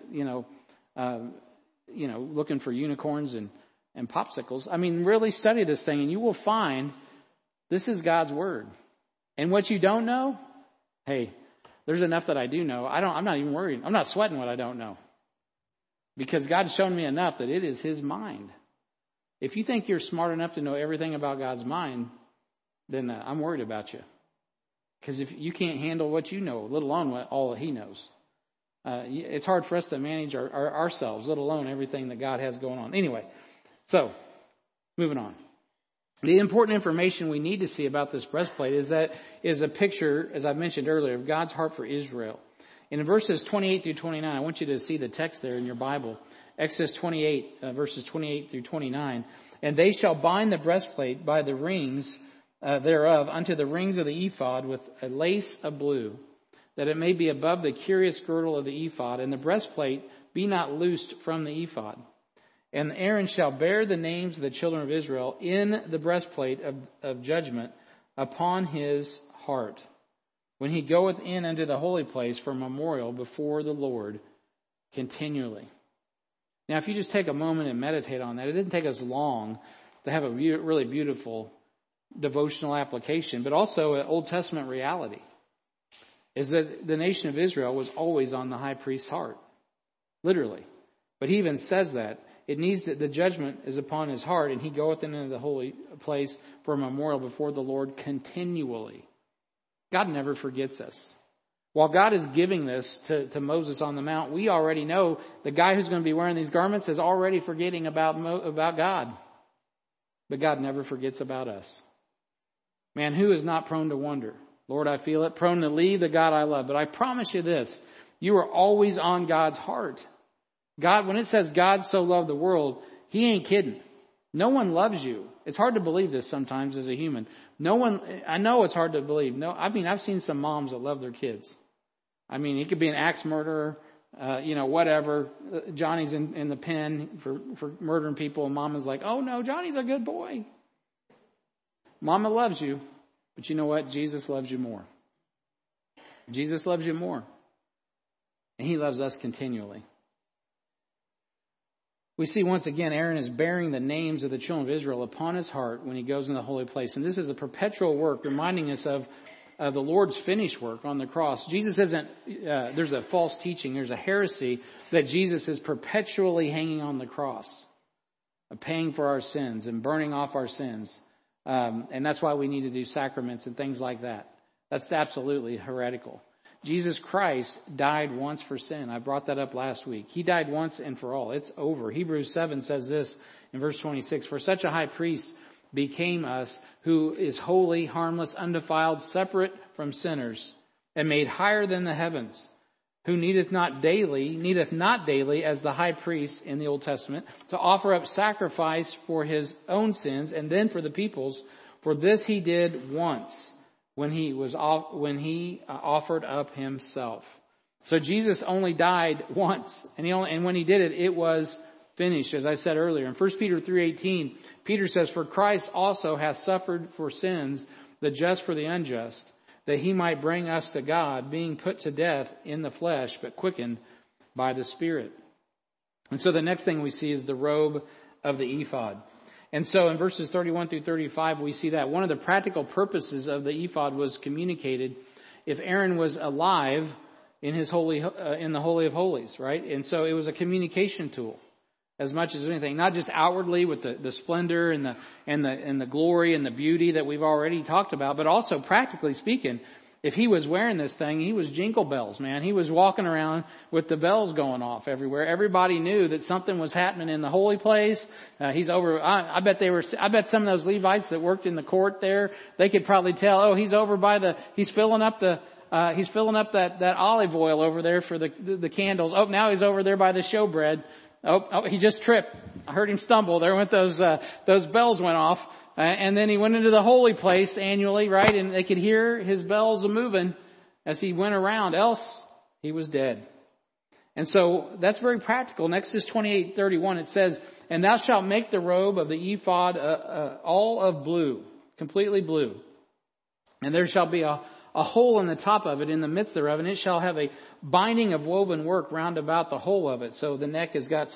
looking for unicorns and popsicles. I mean, really study this thing and you will find this is God's word. And what you don't know, hey, there's enough that I do know. I'm not even worried. I'm not sweating what I don't know. Because God's shown me enough that it is His mind. If you think you're smart enough to know everything about God's mind, then I'm worried about you. Because if you can't handle what you know, let alone what all that He knows. It's hard for us to manage ourselves, let alone everything that God has going on. Anyway, so moving on. The important information we need to see about this breastplate is a picture, as I mentioned earlier, of God's heart for Israel. And in verses 28 through 29, I want you to see the text there in your Bible. Exodus 28, verses 28 through 29. And they shall bind the breastplate by the rings thereof unto the rings of the ephod with a lace of blue, that it may be above the curious girdle of the ephod, and the breastplate be not loosed from the ephod. And Aaron shall bear the names of the children of Israel in the breastplate of judgment upon his heart, when he goeth in unto the holy place for memorial before the Lord continually. Now, if you just take a moment and meditate on that, it didn't take us long to have a really beautiful devotional application, but also an Old Testament reality, is that the nation of Israel was always on the high priest's heart, literally. But he even says that. It needs that the judgment is upon his heart, and he goeth into the holy place for a memorial before the Lord continually. God never forgets us. While God is giving this to Moses on the mount, we already know the guy who's going to be wearing these garments is already forgetting about God. But God never forgets about us. Man, who is not prone to wonder? Lord, I feel it. Prone to leave the God I love. But I promise you this, you are always on God's heart. God, when it says God so loved the world, He ain't kidding. No one loves you. It's hard to believe this sometimes as a human. I know it's hard to believe. I've seen some moms that love their kids. I mean, he could be an axe murderer, whatever. Johnny's in the pen for murdering people, and Mama's like, oh no, Johnny's a good boy. Mama loves you, but you know what? Jesus loves you more. Jesus loves you more. And He loves us continually. We see once again Aaron is bearing the names of the children of Israel upon his heart when he goes in the holy place. And this is a perpetual work reminding us of the Lord's finished work on the cross. Jesus isn't, there's a false teaching, there's a heresy that Jesus is perpetually hanging on the cross, paying for our sins and burning off our sins. And that's why we need to do sacraments and things like that. That's absolutely heretical. Jesus Christ died once for sin. I brought that up last week. He died once and for all. It's over. Hebrews 7 says this in verse 26, for such a high priest became us, who is holy, harmless, undefiled, separate from sinners, and made higher than the heavens, who needeth not daily as the high priest in the Old Testament to offer up sacrifice for his own sins and then for the people's. For this he did once, when he offered up himself. So Jesus only died once, and when he did it, it was finished, as I said earlier. In 1 Peter 3:18, Peter says, for Christ also hath suffered for sins, the just for the unjust, that he might bring us to God, being put to death in the flesh, but quickened by the Spirit. And so the next thing we see is the robe of the ephod. And so in verses 31 through 35, we see that one of the practical purposes of the ephod was communicated. If Aaron was alive, in his in the Holy of Holies, right? And so it was a communication tool as much as anything, not just outwardly with the splendor and the glory and the beauty that we've already talked about, but also practically speaking, if he was wearing this thing, he was jingle bells, man. He was walking around with the bells going off everywhere. Everybody knew that something was happening in the holy place. He's over. I bet some of those Levites that worked in the court there, they could probably tell. Oh, he's over by he's filling up that olive oil over there for the candles. Oh, now he's over there by the showbread. Oh, he just tripped. I heard him stumble. There went those bells went off. And then he went into the holy place annually, right? And they could hear his bells a-moving as he went around. Else, he was dead. And so that's very practical. In Exodus 28:31, it says, "And thou shalt make the robe of the ephod all of blue, completely blue. And there shall be a hole in the top of it, in the midst thereof, and it shall have a binding of woven work round about the whole of it." So the neck has got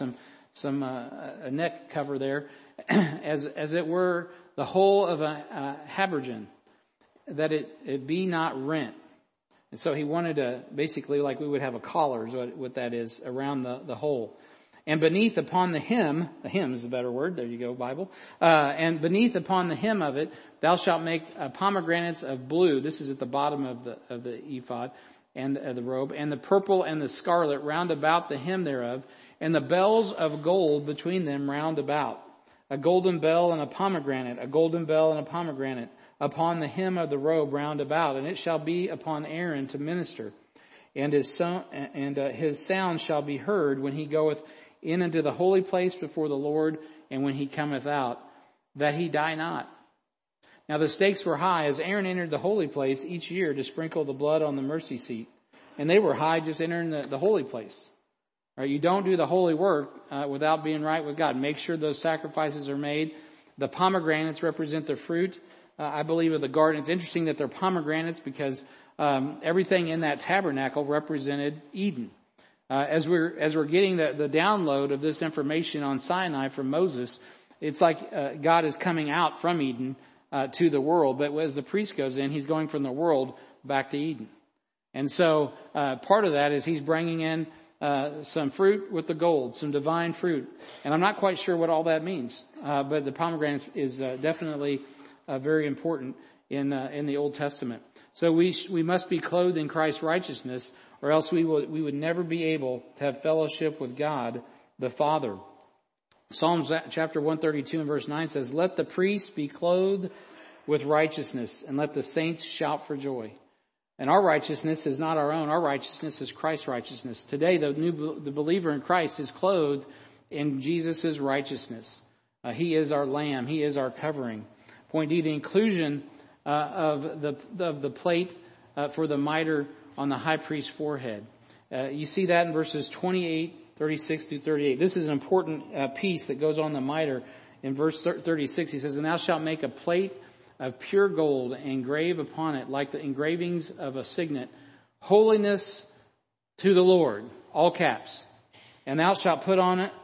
a neck cover there, as it were the whole of a habergeon, that it be not rent. And so he wanted to, basically like we would have a collar, is what that is, around the hole. And beneath upon the hem is a better word, there you go, Bible. And beneath upon the hem of it, thou shalt make pomegranates of blue. This is at the bottom of the ephod and the robe, and the purple and the scarlet round about the hem thereof, and the bells of gold between them round about. A golden bell and a pomegranate, a golden bell and a pomegranate upon the hem of the robe round about. And it shall be upon Aaron to minister. And his sound shall be heard when he goeth in into the holy place before the Lord, and when he cometh out, that he die not. Now the stakes were high as Aaron entered the holy place each year to sprinkle the blood on the mercy seat. And they were high just entering the holy place. Right, you don't do the holy work without being right with God. Make sure those sacrifices are made. The pomegranates represent the fruit, I believe, of the garden. It's interesting that they're pomegranates because everything in that tabernacle represented Eden. As we're getting the download of this information on Sinai from Moses, it's like God is coming out from Eden to the world. But as the priest goes in, he's going from the world back to Eden. And so part of that is he's bringing in some fruit with the gold, some divine fruit. And I'm not quite sure what all that means. But the pomegranate is definitely very important in the Old Testament. So we must be clothed in Christ's righteousness, or else we would never be able to have fellowship with God the Father. Psalms chapter 132 and verse 9 says, "Let the priests be clothed with righteousness, and let the saints shout for joy." And our righteousness is not our own. Our righteousness is Christ's righteousness. Today, the believer in Christ is clothed in Jesus' righteousness. He is our lamb. He is our covering. Point D, the inclusion of the plate for the mitre on the high priest's forehead. You see that in verses 28, 36 through 38. This is an important piece that goes on the mitre. In verse 36, he says, "And thou shalt make a plate of pure gold, and engrave upon it, like the engravings of a signet, holiness to the Lord," all caps. "And thou shalt put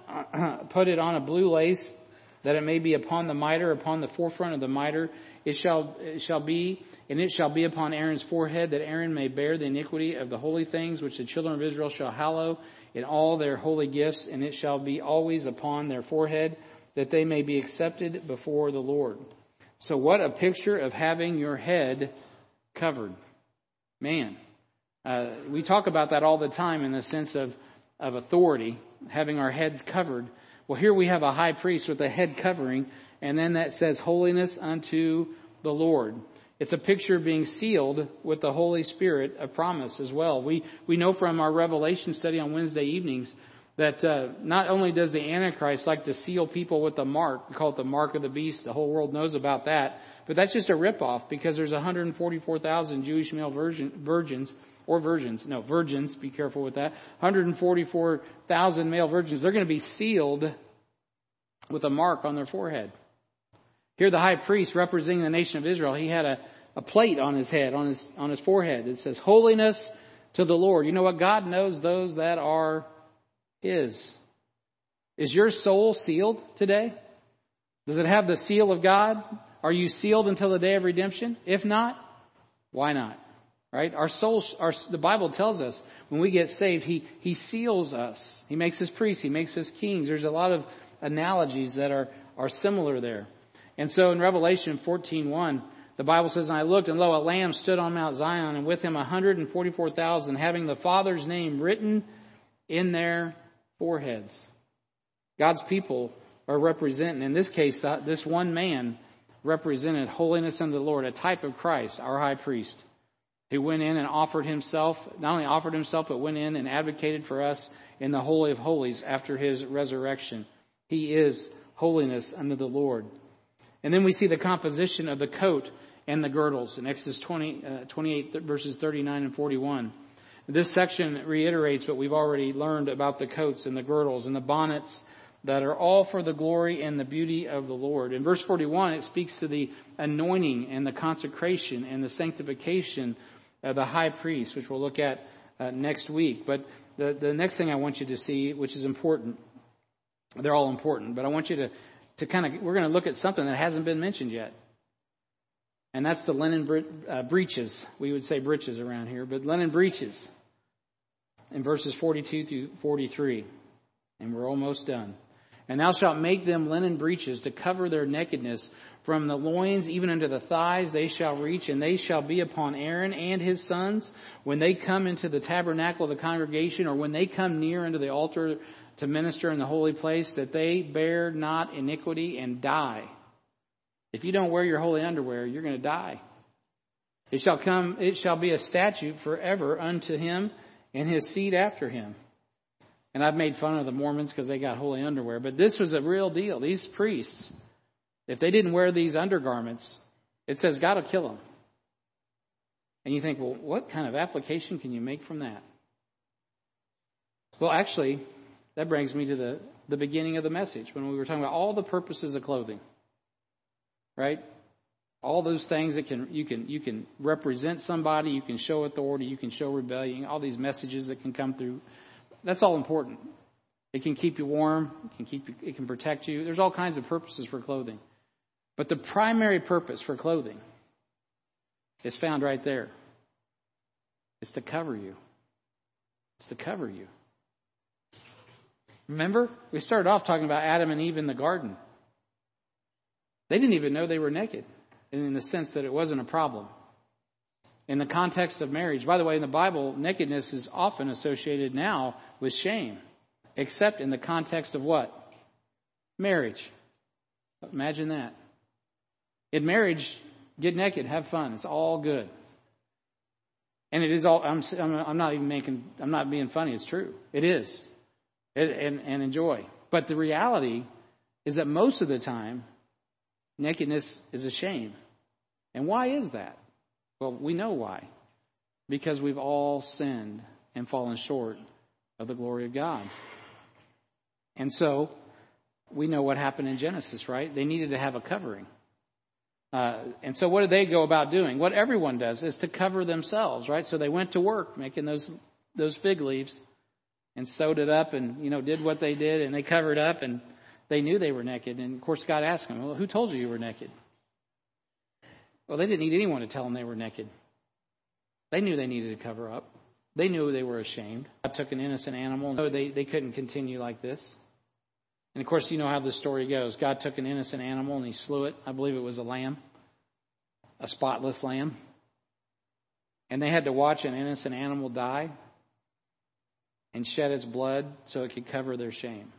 it on a blue lace, that it may be upon the mitre, upon the forefront of the mitre. It shall be upon Aaron's forehead, that Aaron may bear the iniquity of the holy things which the children of Israel shall hallow in all their holy gifts, and it shall be always upon their forehead, that they may be accepted before the Lord." So what a picture of having your head covered. Man, we talk about that all the time in the sense of authority, having our heads covered. Well, here we have a high priest with a head covering, and then that says holiness unto the Lord. It's a picture of being sealed with the Holy Spirit of promise as well. We know from our Revelation study on Wednesday evenings that not only does the Antichrist like to seal people with the mark, we call it the mark of the beast, the whole world knows about that, but that's just a ripoff, because there's 144,000 Jewish male virgins, be careful with that, 144,000 male virgins. They're going to be sealed with a mark on their forehead. Here the high priest, representing the nation of Israel, he had a plate on his head, on his forehead. It says, "Holiness to the Lord." You know what? God knows those that are His. Is your soul sealed today? Does it have the seal of God? Are you sealed until the day of redemption? If not, why not? Right? Our souls, the Bible tells us when we get saved, He seals us. He makes us priests. He makes us kings. There's a lot of analogies that are similar there. And so in Revelation 14:1, the Bible says, "And I looked, and lo, a Lamb stood on Mount Zion, and with him 144,000, having the Father's name written in their foreheads." God's people are representing, in this case, this one man represented holiness unto the Lord, a type of Christ, our high priest, who went in and offered himself, not only offered himself, but went in and advocated for us in the Holy of Holies after his resurrection. He is holiness unto the Lord. And then we see the composition of the coat and the girdles in Exodus 28 verses 39 and 41. This section reiterates what we've already learned about the coats and the girdles and the bonnets that are all for the glory and the beauty of the Lord. In verse 41, it speaks to the anointing and the consecration and the sanctification of the high priest, which we'll look at next week. But the next thing I want you to see, which is important, they're all important, but I want you to we're going to look at something that hasn't been mentioned yet. And that's the linen breeches. We would say breeches around here, but linen breeches in verses 42 through 43. And we're almost done. "And thou shalt make them linen breeches to cover their nakedness from the loins even unto the thighs they shall reach, and they shall be upon Aaron and his sons when they come into the tabernacle of the congregation, or when they come near unto the altar to minister in the holy place, that they bear not iniquity and die." If you don't wear your holy underwear, you're going to die. It shall be a statute forever unto him and his seed after him. And I've made fun of the Mormons because they got holy underwear, but this was a real deal. These priests, if they didn't wear these undergarments, it says God will kill them. And you think, well, what kind of application can you make from that? Well, actually, that brings me to the beginning of the message when we were talking about all the purposes of clothing. Right? All those things that you can represent somebody, you can show authority, you can show rebellion, all these messages that can come through. That's all important. It can keep you warm, it can protect you. There's all kinds of purposes for clothing. But the primary purpose for clothing is found right there. It's to cover you. It's to cover you. Remember, we started off talking about Adam and Eve in the garden. They didn't even know they were naked, in the sense that it wasn't a problem. In the context of marriage, by the way, in the Bible, nakedness is often associated now with shame, except in the context of what? Marriage. Imagine that. In marriage, get naked, have fun. It's all good. And it is all, I'm not being funny. It's true. It is. And enjoy. But the reality is that most of the time, nakedness is a shame. And why is that? Well, we know why. Because we've all sinned and fallen short of the glory of God. And so, we know what happened in Genesis, right? They needed to have a covering. And so what did they go about doing? What everyone does is to cover themselves, right? So they went to work making those fig leaves and sewed it up and, did what they did, and they covered up, and they knew they were naked. And of course God asked them, well, who told you were naked? Well, they didn't need anyone to tell them they were naked. They knew they needed to cover up. They knew they were ashamed. God took an innocent animal. No, they couldn't continue like this. And of course, you know how the story goes. God took an innocent animal and he slew it. I believe it was a lamb, a spotless lamb. And they had to watch an innocent animal die and shed its blood so it could cover their shame.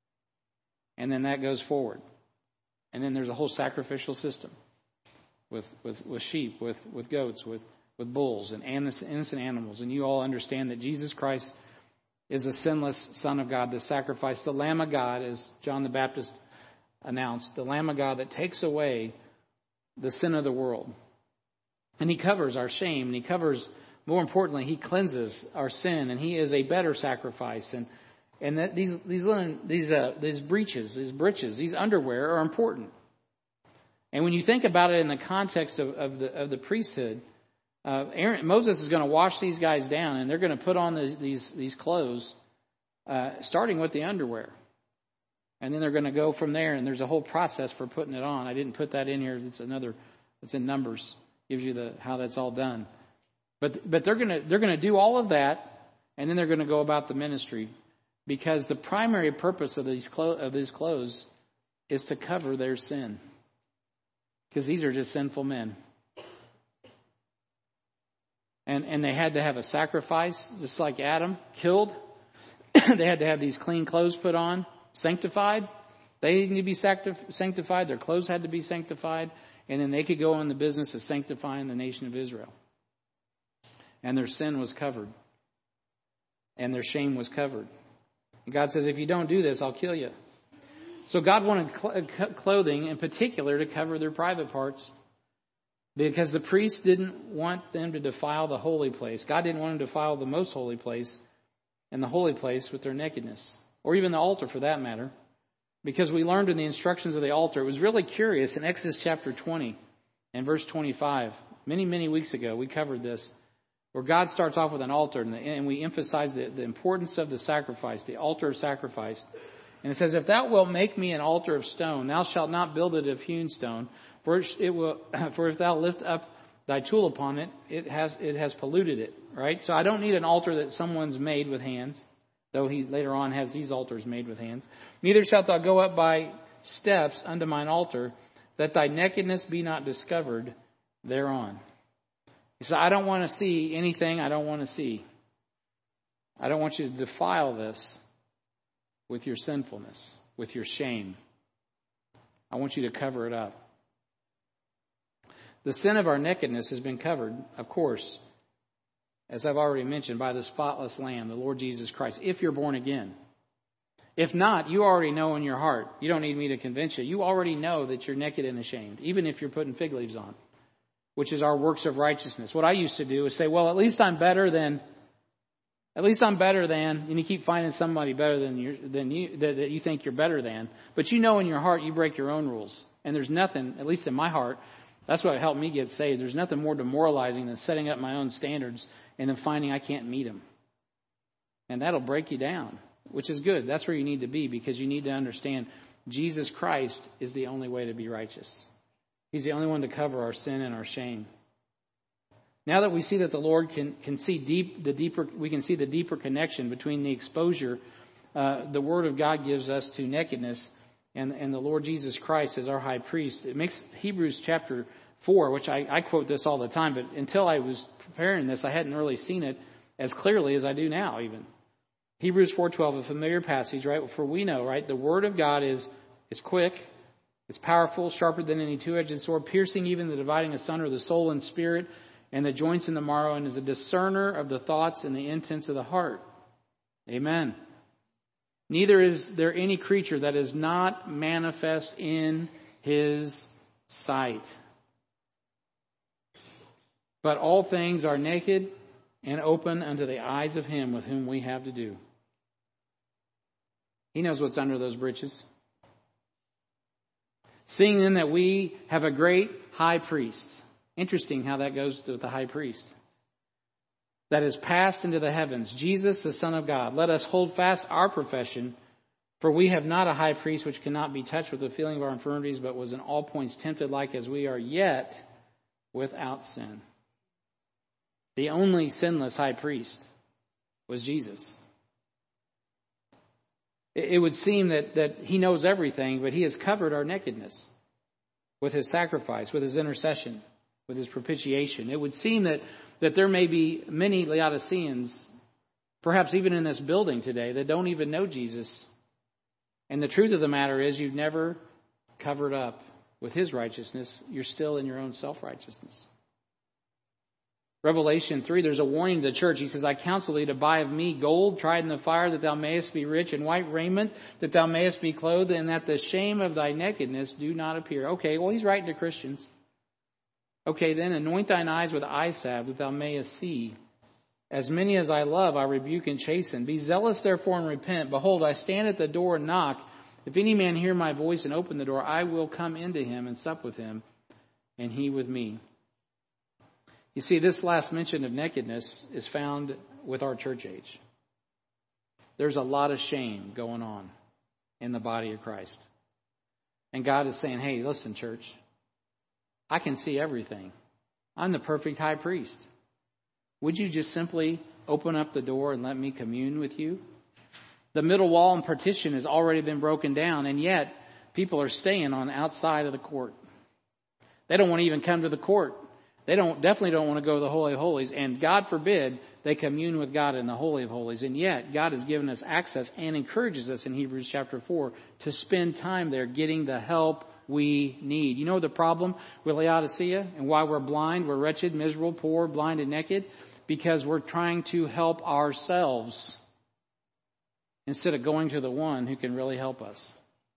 And then that goes forward. And then there's a whole sacrificial system with sheep, with goats, with bulls and innocent animals. And you all understand that Jesus Christ is a sinless Son of God to sacrifice, the Lamb of God, as John the Baptist announced, the Lamb of God that takes away the sin of the world. And he covers our shame, and he covers, more importantly, he cleanses our sin, and he is a better sacrifice. And that these breeches, these breeches, these underwear are important. And when you think about it in the context of the priesthood, Moses is going to wash these guys down, and they're going to put on these clothes, starting with the underwear. And then they're going to go from there, and there's a whole process for putting it on. I didn't put that in here. It's in Numbers. Gives you how that's all done. But they're gonna do all of that, and then they're gonna go about the ministry, because the primary purpose of these clothes is to cover their sin, because these are just sinful men. And they had to have a sacrifice, just like Adam, killed. They had to have these clean clothes put on, sanctified. They needed to be sanctified. Their clothes had to be sanctified. And then they could go on the business of sanctifying the nation of Israel. And their sin was covered. And their shame was covered. And God says, if you don't do this, I'll kill you. So God wanted clothing in particular to cover their private parts, because the priests didn't want them to defile the holy place. God didn't want them to defile the most holy place and the holy place with their nakedness, or even the altar for that matter. Because we learned in the instructions of the altar, it was really curious in Exodus chapter 20 and verse 25. Many weeks ago, we covered this, where God starts off with an altar, and we emphasize the importance of the sacrifice, the altar of sacrifice. And it says, if thou wilt make me an altar of stone, thou shalt not build it of hewn stone, for if thou lift up thy tool upon it, it has polluted it. Right? So I don't need an altar that someone's made with hands, though he later on has these altars made with hands. Neither shalt thou go up by steps unto mine altar, that thy nakedness be not discovered thereon. He said, I don't want to see anything I don't want to see. I don't want you to defile this with your sinfulness, with your shame. I want you to cover it up. The sin of our nakedness has been covered, of course, as I've already mentioned, by the spotless Lamb, the Lord Jesus Christ, if you're born again. If not, you already know in your heart. You don't need me to convince you. You already know that you're naked and ashamed, even if you're putting fig leaves on, which is our works of righteousness. What I used to do is say, well, at least I'm better than, and you keep finding somebody better than you that you think you're better than. But you know in your heart you break your own rules. And there's nothing, at least in my heart, that's what helped me get saved. There's nothing more demoralizing than setting up my own standards and then finding I can't meet them. And that'll break you down, which is good. That's where you need to be, because you need to understand Jesus Christ is the only way to be righteous. He's the only one to cover our sin and our shame. Now that we see that the Lord can see we can see the deeper connection between the exposure the Word of God gives us to nakedness and the Lord Jesus Christ as our high priest. It makes Hebrews chapter 4, which I quote this all the time, but until I was preparing this, I hadn't really seen it as clearly as I do now even. Hebrews 4:12, a familiar passage, right? For we know, right, the Word of God is quick, it's powerful, sharper than any two-edged sword, piercing even the dividing asunder of the soul and spirit and the joints and the marrow, and is a discerner of the thoughts and the intents of the heart. Amen. Neither is there any creature that is not manifest in His sight. But all things are naked and open unto the eyes of Him with whom we have to do. He knows what's under those breeches. Seeing then that we have a great high priest. Interesting how that goes with the high priest. That is passed into the heavens, Jesus, the Son of God. Let us hold fast our profession, for we have not a high priest which cannot be touched with the feeling of our infirmities, but was in all points tempted like as we are, yet without sin. The only sinless high priest was Jesus. It would seem that He knows everything, but He has covered our nakedness with His sacrifice, with His intercession, with His propitiation. It would seem that there may be many Laodiceans, perhaps even in this building today, that don't even know Jesus. And the truth of the matter is, you've never covered up with His righteousness. You're still in your own self-righteousness. Revelation 3, there's a warning to the church. He says, I counsel thee to buy of me gold tried in the fire, that thou mayest be rich, and white raiment, that thou mayest be clothed, and that the shame of thy nakedness do not appear. Okay, well, he's writing to Christians. Okay, then anoint thine eyes with eye salve, that thou mayest see. As many as I love, I rebuke and chasten. Be zealous therefore and repent. Behold, I stand at the door and knock. If any man hear my voice and open the door, I will come into him and sup with him, and he with me. You see, this last mention of nakedness is found with our church age. There's a lot of shame going on in the body of Christ. And God is saying, hey, listen, church, I can see everything. I'm the perfect high priest. Would you just simply open up the door and let me commune with you? The middle wall and partition has already been broken down, and yet people are staying on the outside of the court. They don't want to even come to the court. They definitely don't want to go to the Holy of Holies, and God forbid they commune with God in the Holy of Holies. And yet God has given us access and encourages us in Hebrews chapter 4 to spend time there getting the help we need. You know the problem with Laodicea and why we're blind, we're wretched, miserable, poor, blind, and naked? Because we're trying to help ourselves instead of going to the one who can really help us.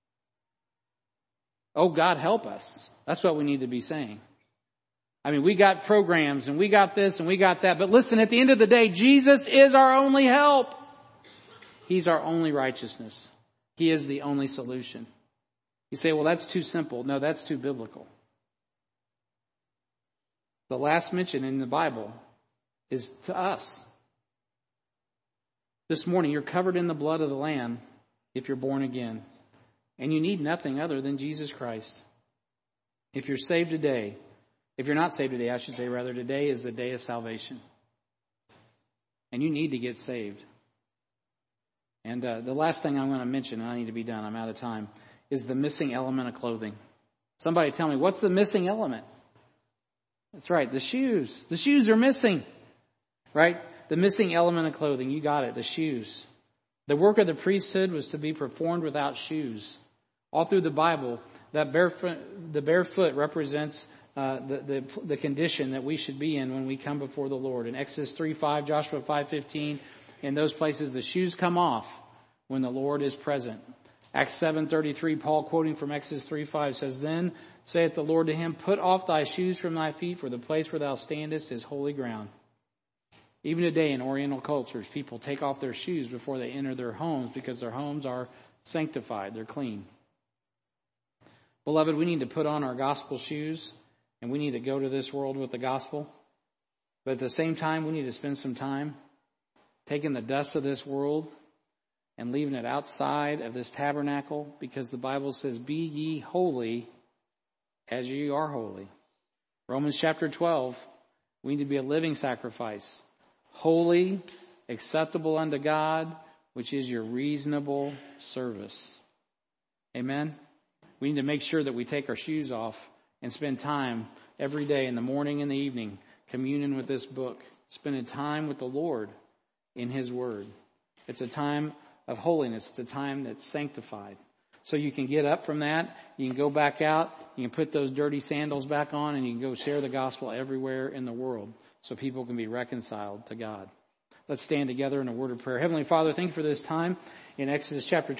Oh, God, help us. That's what we need to be saying. I mean, we got programs and we got this and we got that. But listen, at the end of the day, Jesus is our only help. He's our only righteousness. He is the only solution. You say, well, that's too simple. No, that's too biblical. The last mention in the Bible is to us. This morning, you're covered in the blood of the Lamb if you're born again. And you need nothing other than Jesus Christ. If you're saved today, if you're not saved today, I should say rather, today is the day of salvation. And you need to get saved. And the last thing I'm going to mention, and I need to be done, I'm out of time, is the missing element of clothing. Somebody tell me, what's the missing element? That's right, the shoes. The shoes are missing. Right? The missing element of clothing. You got it, the shoes. The work of the priesthood was to be performed without shoes. All through the Bible, the barefoot represents the condition that we should be in when we come before the Lord. In Exodus 3:5, Joshua 5:15, in those places the shoes come off when the Lord is present. Acts 7:33, Paul quoting from Exodus 3:5 says, Then saith the Lord to him, Put off thy shoes from thy feet, for the place where thou standest is holy ground. Even today in Oriental cultures, people take off their shoes before they enter their homes because their homes are sanctified, they're clean. Beloved, we need to put on our gospel shoes and we need to go to this world with the gospel. But at the same time, we need to spend some time taking the dust of this world and leaving it outside of this tabernacle, because the Bible says, Be ye holy as ye are holy. Romans chapter 12, we need to be a living sacrifice, holy, acceptable unto God, which is your reasonable service. Amen? We need to make sure that we take our shoes off and spend time every day in the morning and the evening communing with this book, spending time with the Lord in His Word. It's a time of holiness. It's a time that's sanctified. So you can get up from that. You can go back out. You can put those dirty sandals back on and you can go share the gospel everywhere in the world so people can be reconciled to God. Let's stand together in a word of prayer. Heavenly Father, thank you for this time in Exodus chapter